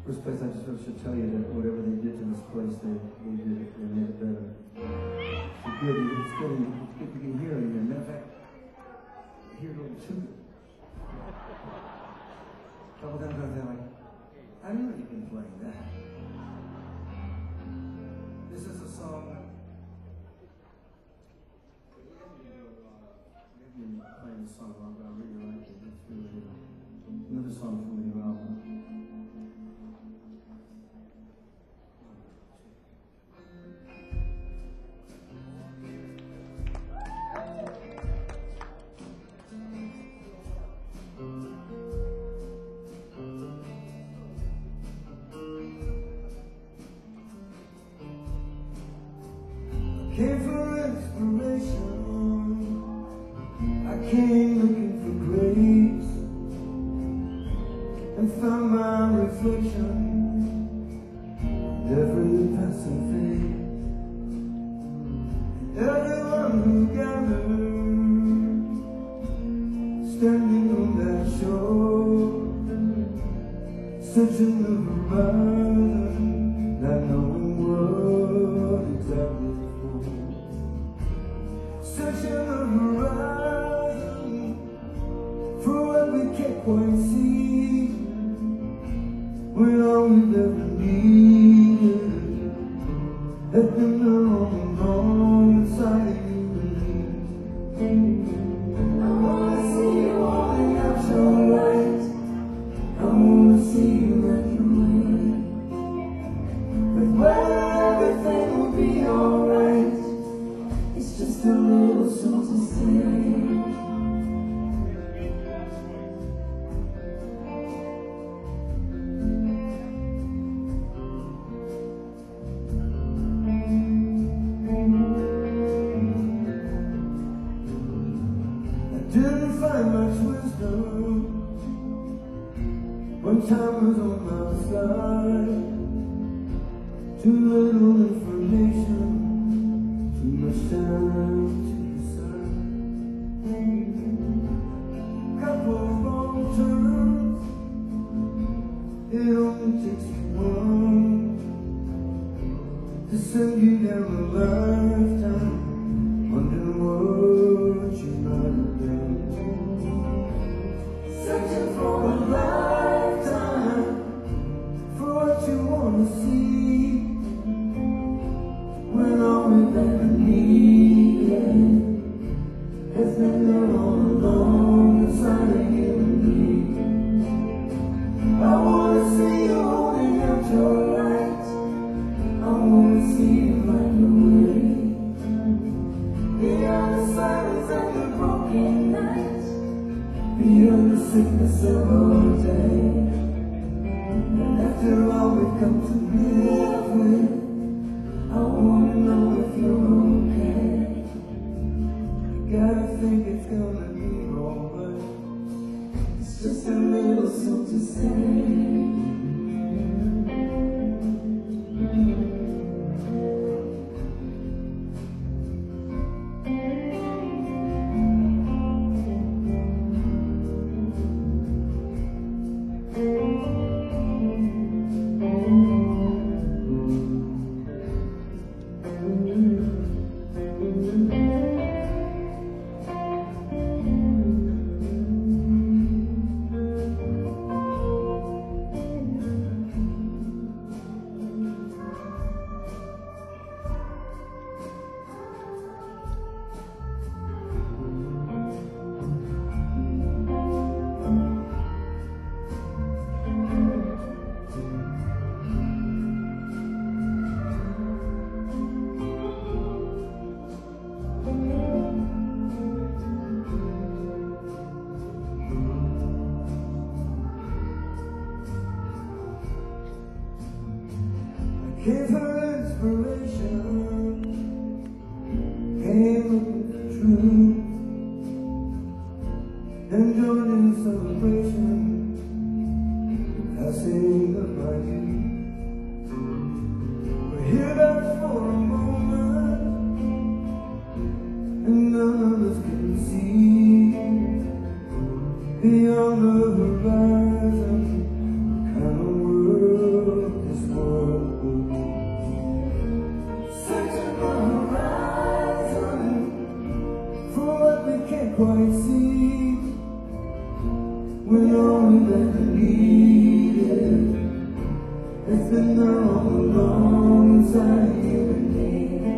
First place, I just should tell you that whatever they did to this place, they did it. They made it better. It's good. It's good. You can hear it again. Matter of fact, hear a little too. A couple times I was like, I know you've been playing that. This is a song. Maybe you're playing the song wrong, but I really like it. It's really good. Another song from the new album. Came for inspiration, I came looking for grace, and found my reflection in every passing face. Everyone who gathered, standing on that shore, searching the horizon, not knowing what exactly. Searching the horizon for what we can't quite see, when all we've ever needed has been the wrong inside of you and me. I wanna see you holding out your light, I wanna see you running away, but whether everything will be alright, it's just a little something to say. I didn't find much wisdom when time was on my side. Too little information, too much time to decide. Couple of wrong turns, it only takes one to send you down a lifetime, wondering what you might have done. Searching for a lifetime, for what you wanna see, when all we've ever needed has been there all along inside of you and me. I wanna see you holding out your light, I wanna see you right away, beyond the silence and the broken night, beyond the sickness of all day. And after all we've come to live with, I wanna know if you're okay. Gotta think it's gonna be alright. It's just a little something to say. Came for inspiration, came looking for truth, and joined in the celebration, the passing of my youth. We're here back for a moment, and none of us can see beyond the horizon, the kind of world quite see when all we ever needed. It's been a long time you and me.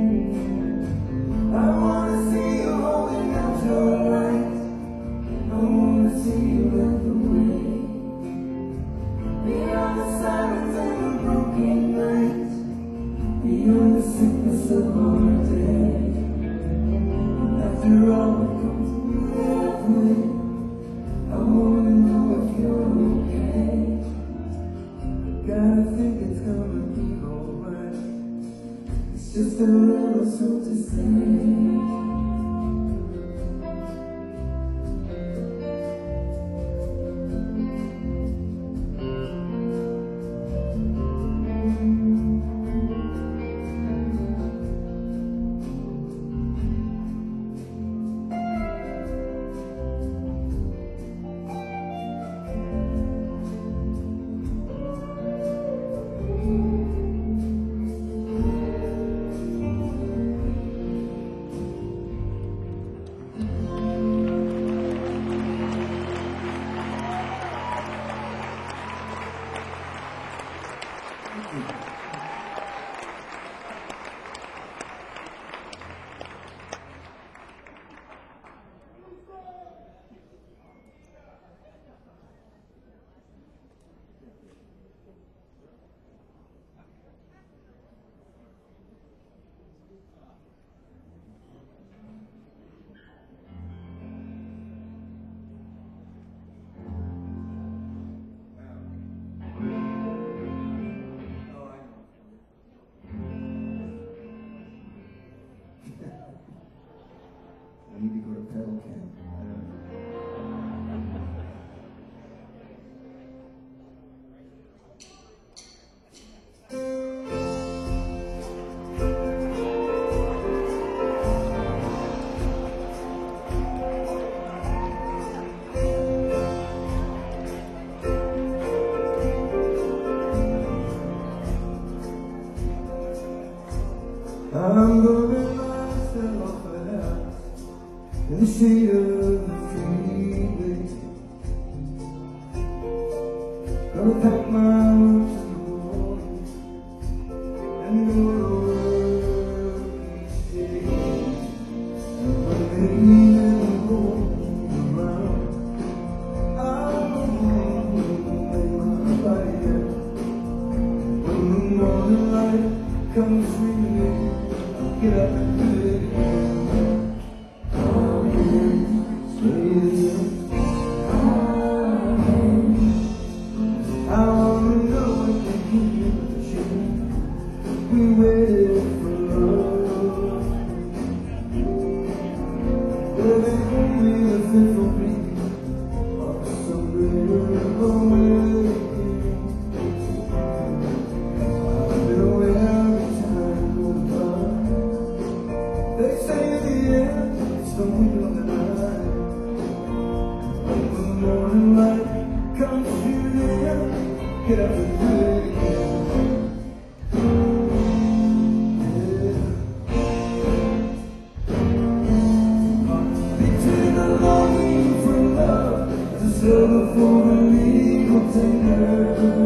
I wanna see you holding out your light. I wanna see you let the wind beyond the silence and the broken nights, beyond the sickness of our day. After all that comes with it, I wanna know if you're okay. Gotta think it's gonna be alright. It's just a little soon to say. I need to go to pedal camp. I'm gonna myself out in the shade of the freeway. Gonna pack my roots in the morning and go to work each day. But maybe they'll go around. I'm gonna make my body out. When the morning light comes swinging, I'll get up and do it again. I wanna know what they give you. We waited for love. Well, they only a faithful beat of some river away. I've been away every time going by. They say the end is the window of the night. When the morning light comes shooting up, get up and do it again. Between the longing for love and the struggle for a legal tender,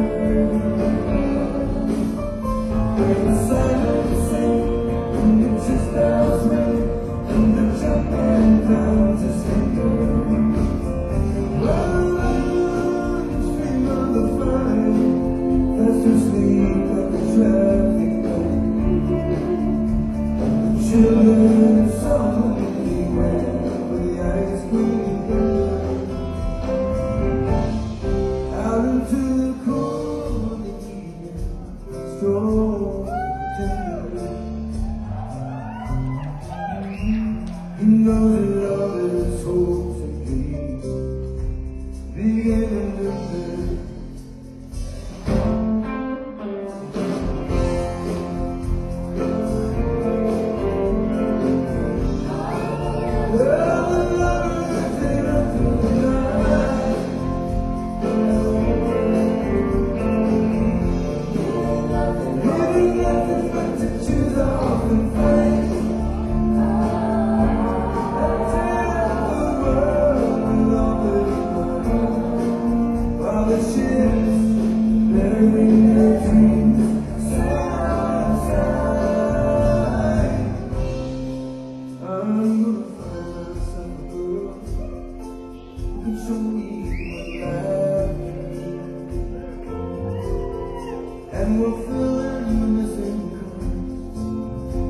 where the silence sings and the chest bells ring and the jumping drums is singing. Stream of the fire, fast asleep at the traffic light. The children song anywhere with the ice cream girl. Out into the cold evening, strong tender. You know that love is hopes and dreams, beginning to live. Well, the lovers are staying up through the night. Living nothing but to choose off and fight.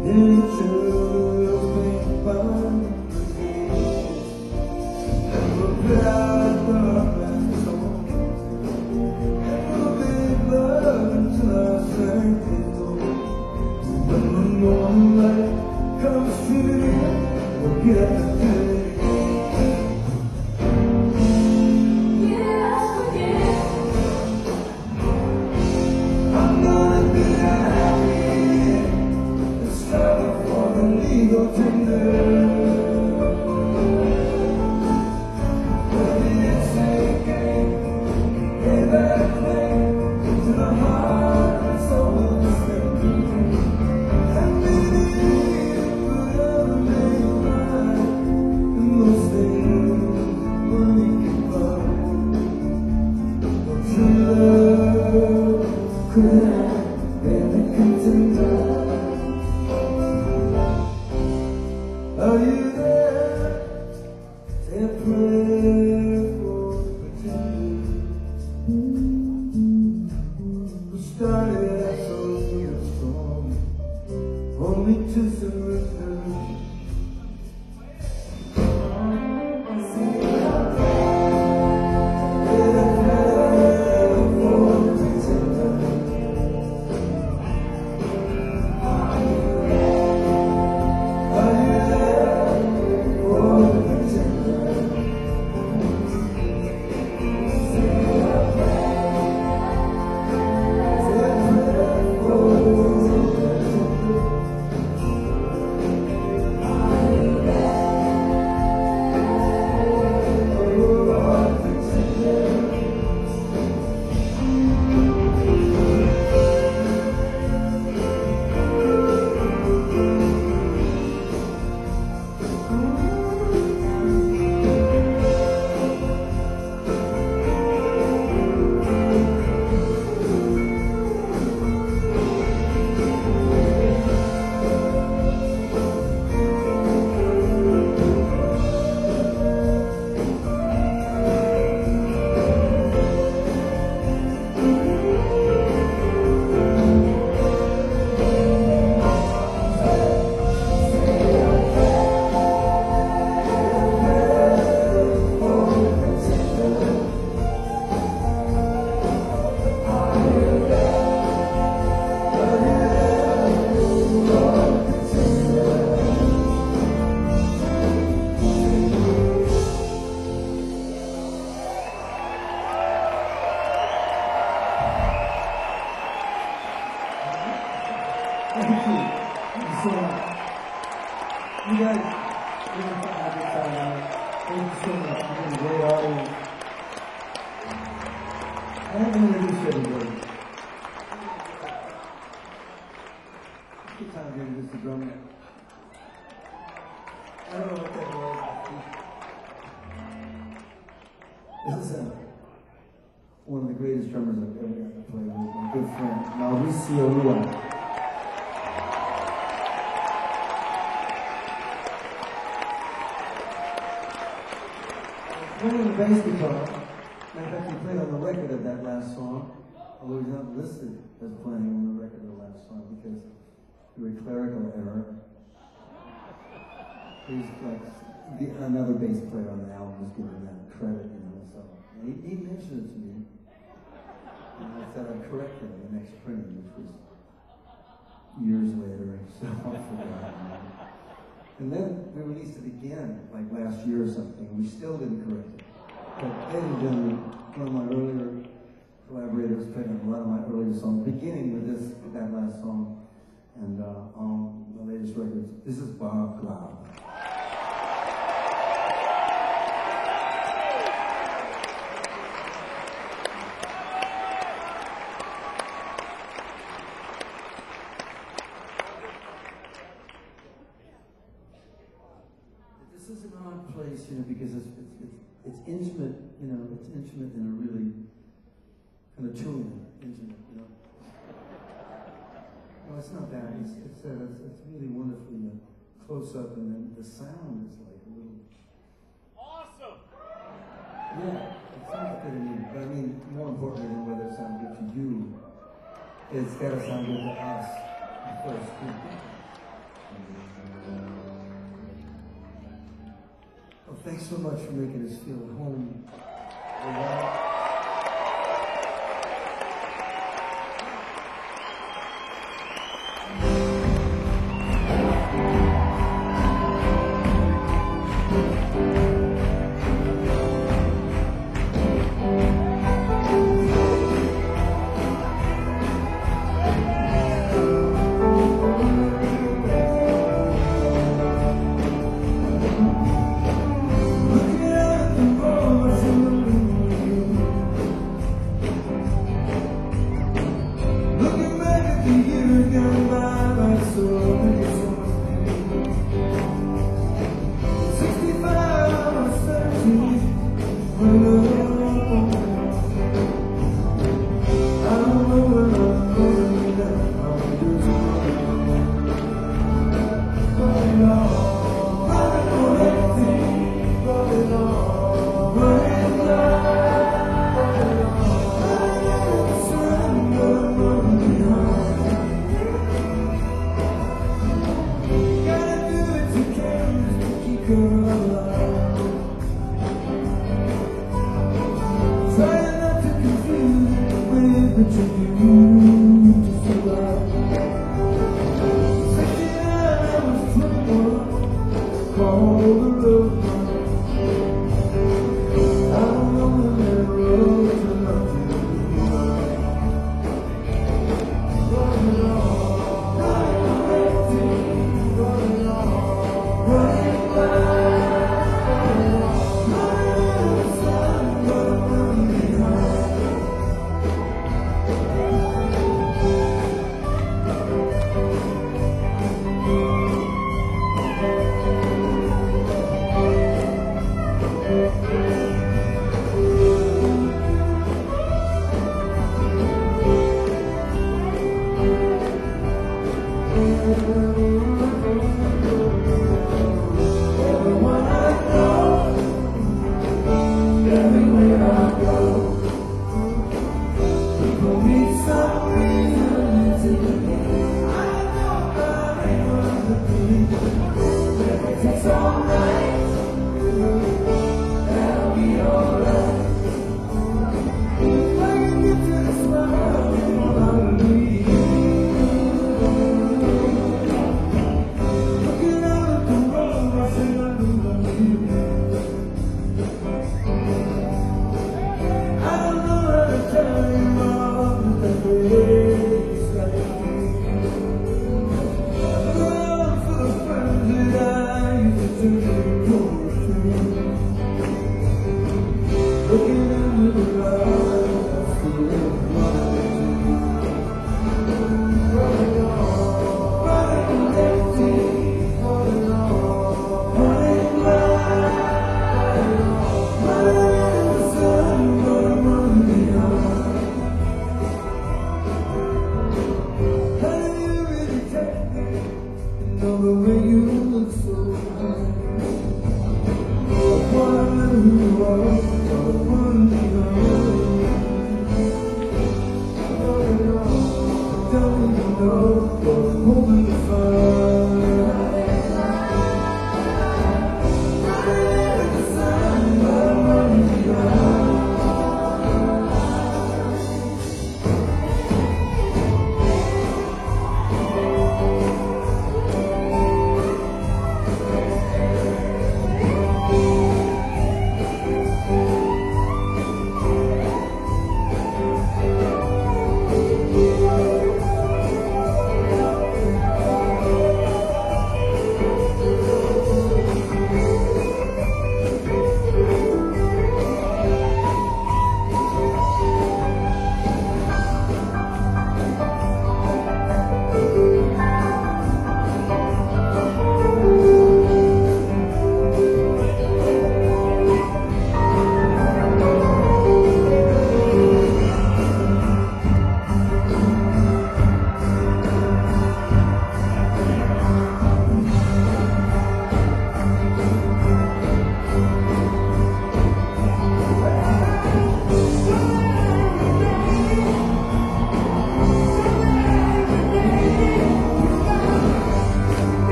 Are you there? Say a prayer for pretenders who started out so strong, only to surrender. Thank you. Thank you so much. You guys really had a good time tonight. Thank you so much. You've been a great audience. I haven't introduced everybody. It's a good time to introduce the drummer. I don't know what that was. This is one of the greatest drummers I've ever got to play with. My good friend, Mauricio Lua. Playing the bass guitar. Matter of fact, he played on the record of that last song, although he's not listed as playing on the record of the last song because through a clerical error. He's like another bass player on the album was given that credit, you know. So and he mentioned it to me, and I said I'd correct it in the next printing, which was years later. So I forgot. And then we released it again, like last year or something, and we still didn't correct it. But Eddie Dillon, one of my earlier collaborators, played on a lot of my earlier songs, beginning with that last song, and on the latest records. This is Bob Glaub. This is an odd place, you know, because it's intimate, you know, it's intimate in a really kind of tune, intimate, you know. No, it's not that. It's really wonderfully close up, and then the sound is like a little. Awesome. Yeah, it sounds good to me. But I mean, more importantly than whether it sounds good to you, it's got to sound good to us first. Too. Thanks so much for making us feel at home.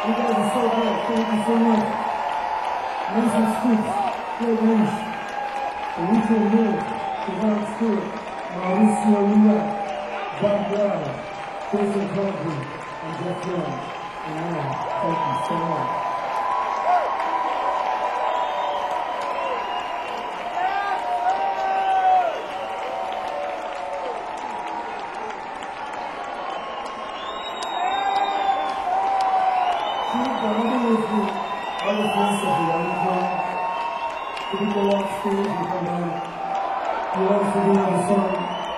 You guys are so great. Thank you so much. Mason Scoops, Greg Lynch, Alicia Hill, Devon Stewart, Mauricio Lula, Bob Brown, Jason Crosby, and Jeff Jones. And more. Thank you so much. People off stage and come on. You also do have a song.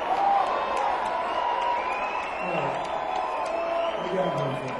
Alright. We got one for you.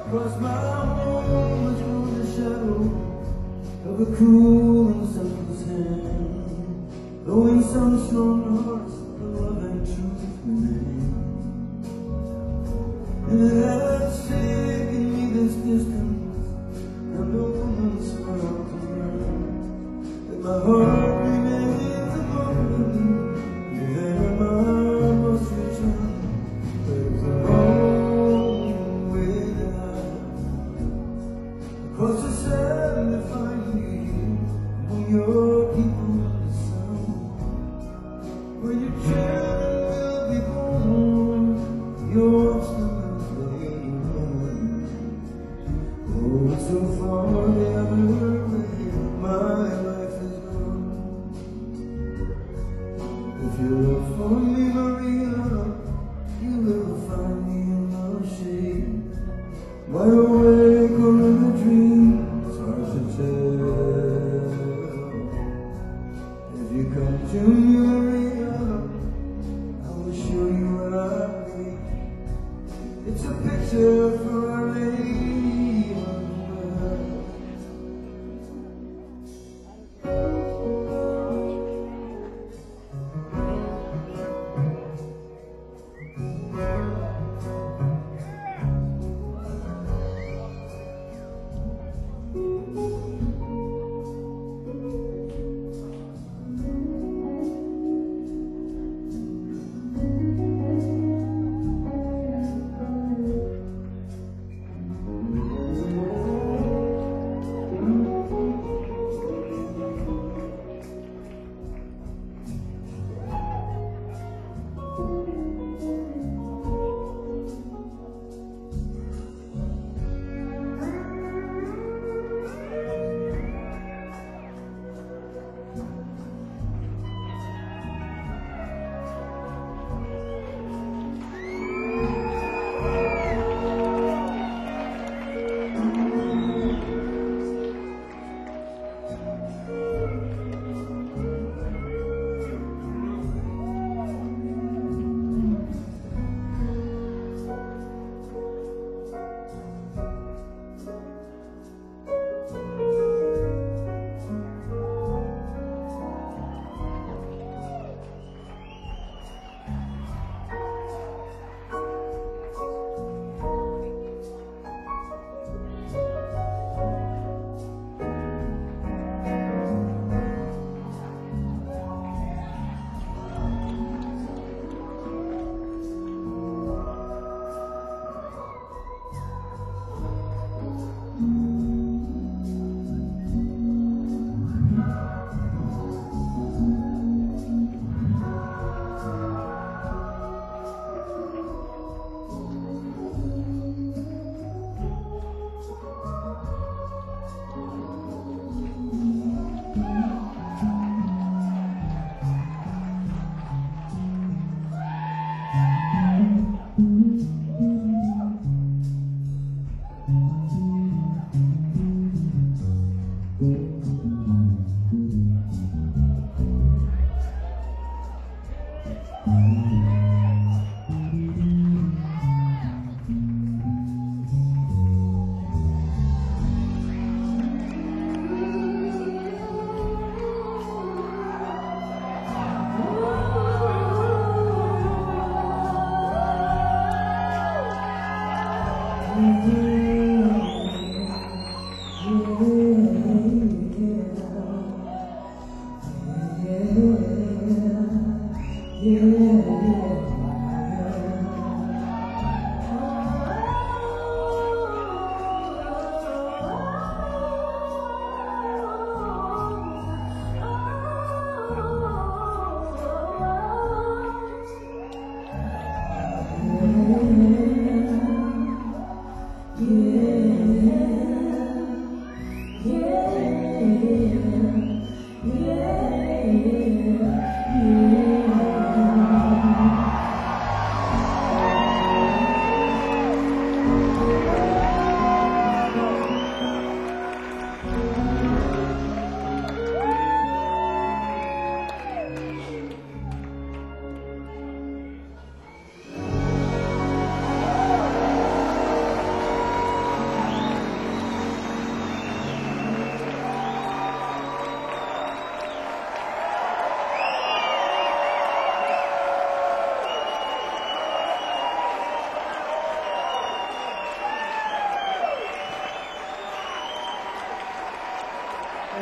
Cross my home through the shadow of a cool and selfless hand, blowing some strong hearts of love and truth remain. And that's taken me this distance, and no woman's smile to learn that my heart remains above me. There I must return, but it's a long way down. Across the sand to find me among your people in the sun, where your children will be born, your children. Oh, it's so far the other way, my life is gone. If you look for me, Maria, you will find me in the shade, wide awake or in a dream, it's hard to tell. If you come to me, Maria, I will show you what I mean. It's a picture for our lady.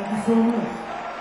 Thank you so much.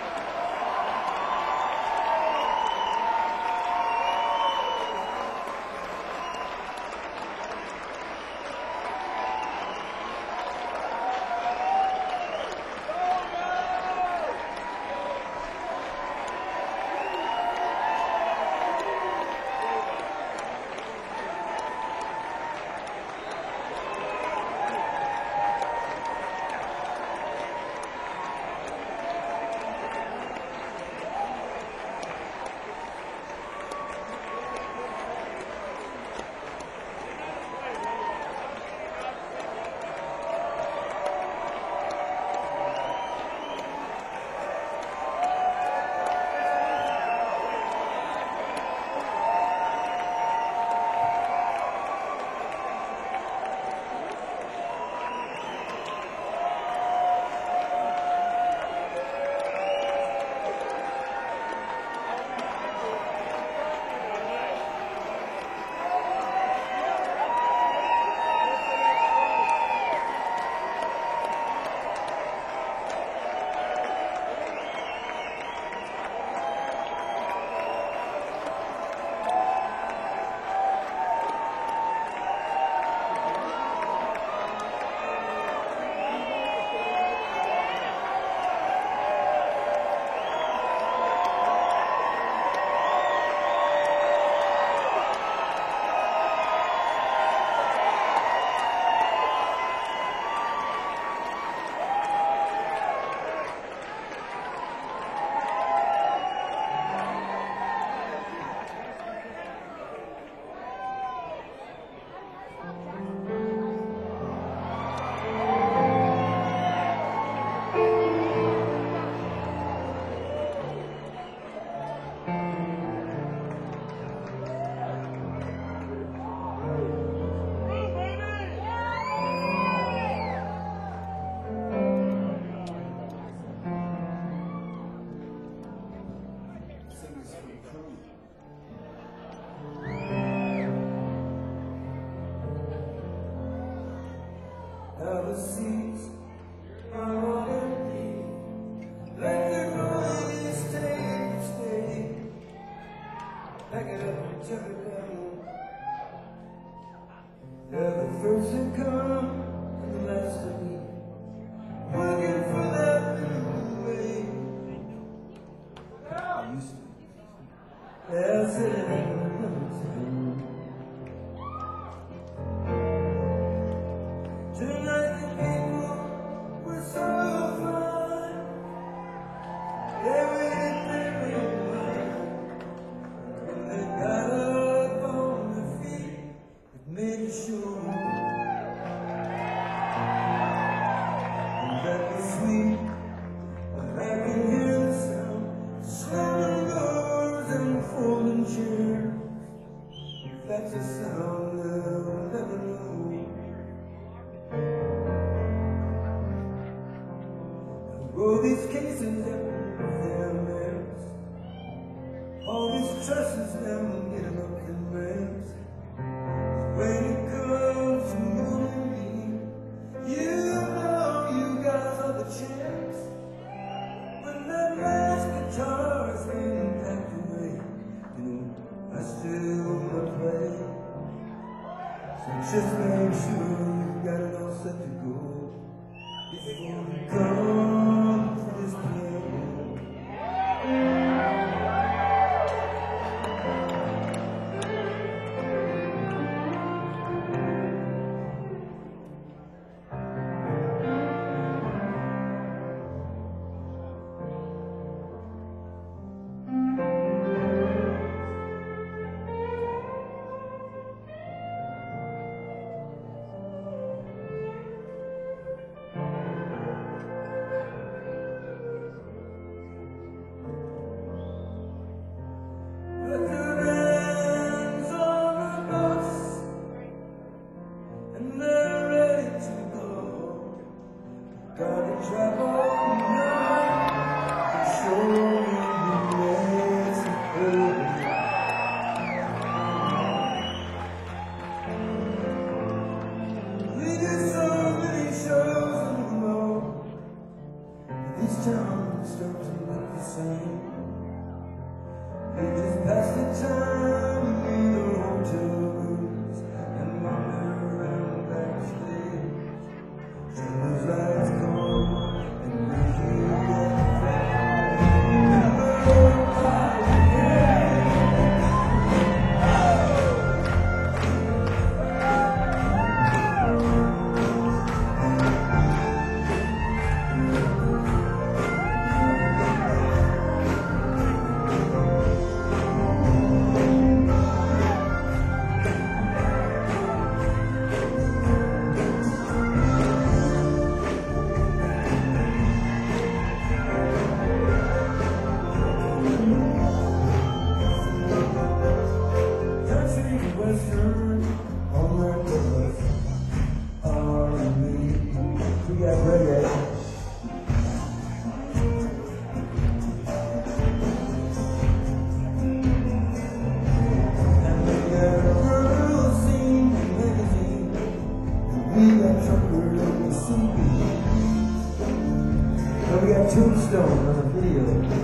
Now the seats are all empty, like the rolling stay. Back it up and chuck it down. Now the first to come and the last to leave, working for that new way. I used to. That's it. Tonight the people were so fine. They waited very long. When they got up on their feet, it made sure that was sweet. But I can hear the sound of slamming doors and folding chairs. That's a sound they'll never know. All these cases and their merits, all these trusses them getting up in rails. When it comes to you and me, you know you got another chance. When that last guitar's been packed away, you know I still wanna play. So just make sure you got it all set to go before you come to this place. We did so many shows in the road. This town be that trucker in the sea. And we got Tombstone on the video.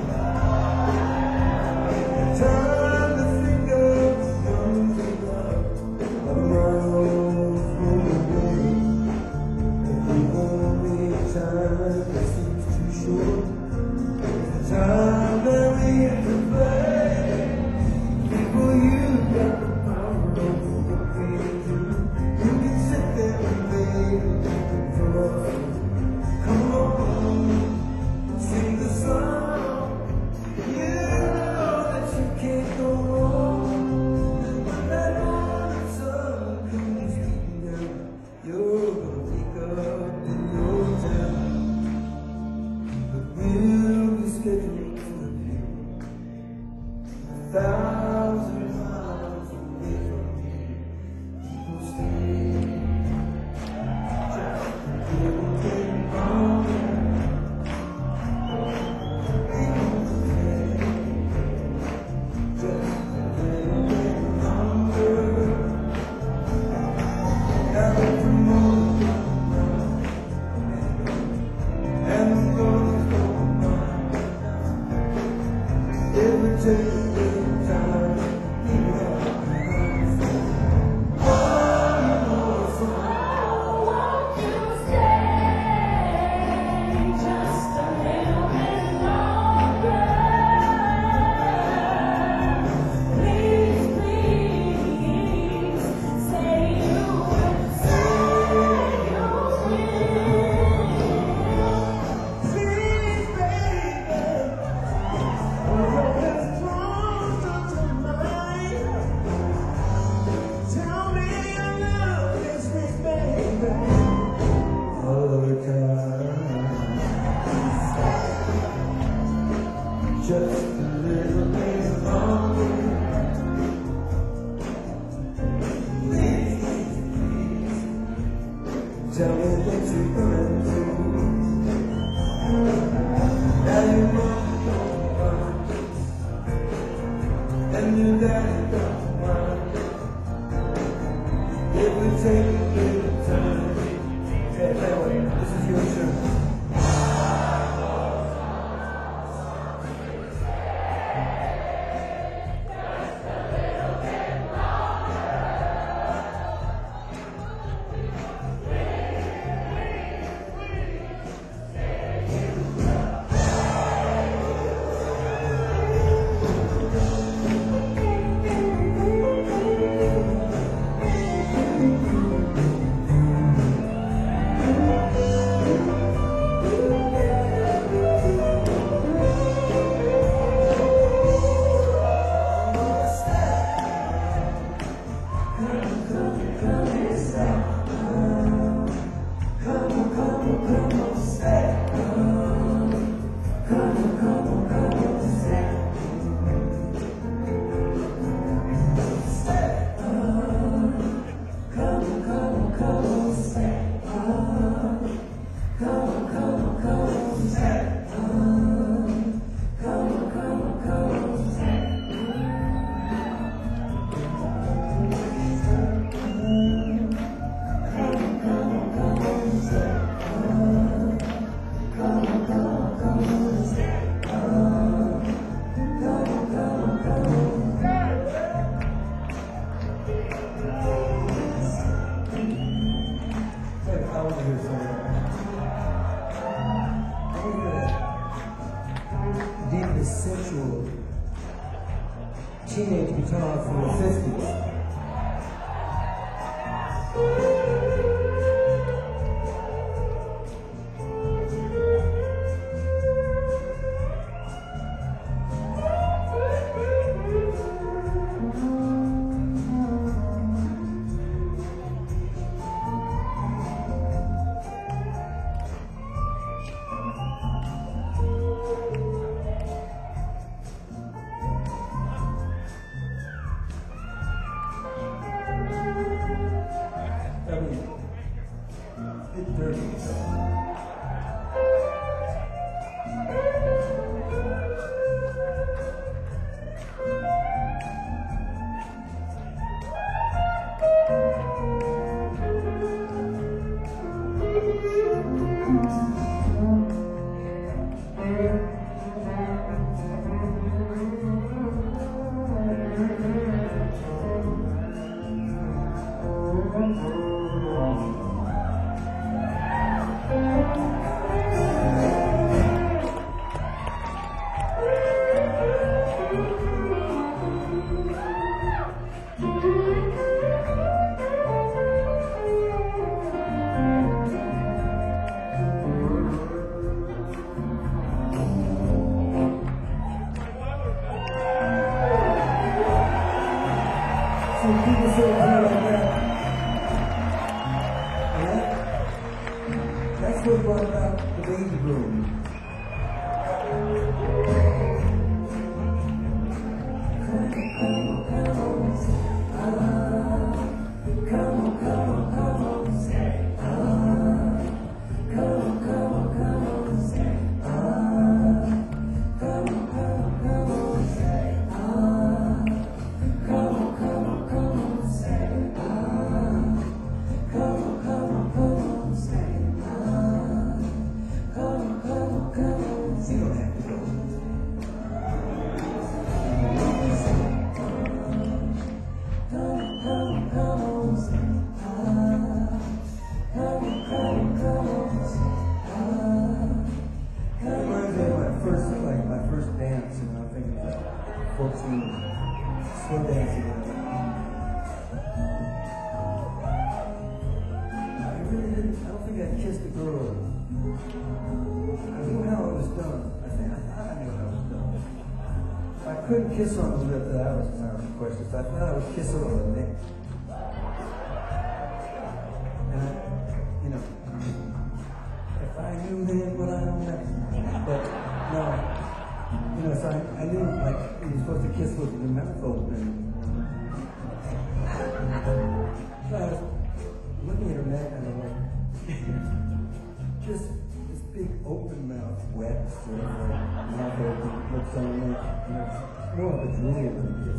Time to think of the young people of tomorrow's golden day. If the only time that seems too short, the time that we have to play. People, you got the power over what we do. You can sit there and wait for us. Come on, sing the song. You know that you can't go wrong. When that morning sun comes beating down, you're gonna wake up in your town. But we'll be scheduling for the day 1,000 miles away from here. People stay just a little bit longer. People stay just a little bit longer. Now the promotion and the glory's going on. It would take a little time, even if one more song. Won't you stay just a little bit longer? Please, please, say you will, say you will. Please, baby, your best drawn to mine. Tell me your love is me, baby. All the time. Just a little bit longer. Please, tell me what you're gonna do. Now you know you're fine, and your daddy don't mind. It would take a little time. Okay, anyway, this is your turn. Deeply sensual teenage guitar from the 50s. So people say it like that. Yeah? That's what brought about the baby boom. You don't have to go. Reminds me of my first dance, you know, I think it was like 14, slow dancing. I don't think I kissed a girl. I knew how it was done. I thought I knew how it was done. If I couldn't kiss on the lip, that was out of the question. So I thought I would kiss her on the neck. And you know, if I knew then what I know now. But no, you know, so I knew like you're supposed to kiss with the mouth open. So I was looking at her neck and I'm like, just this big open mouth, wet, sort of like mouth open, lips on it, you know, more of a drool than kiss.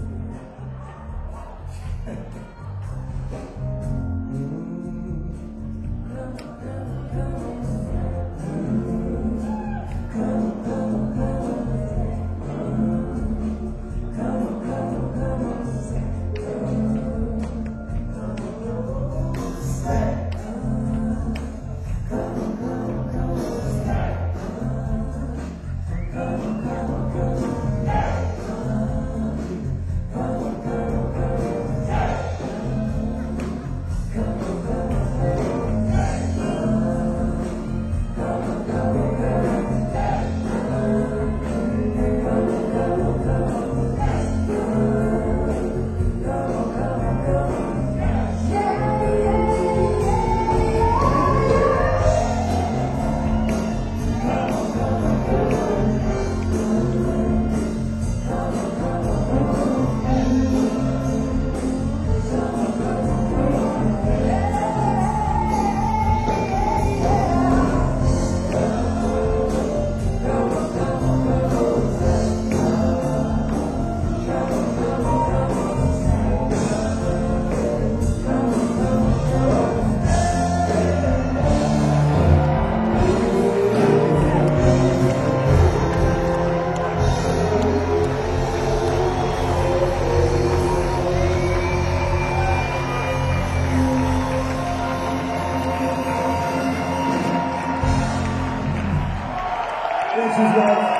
Thank you, guys.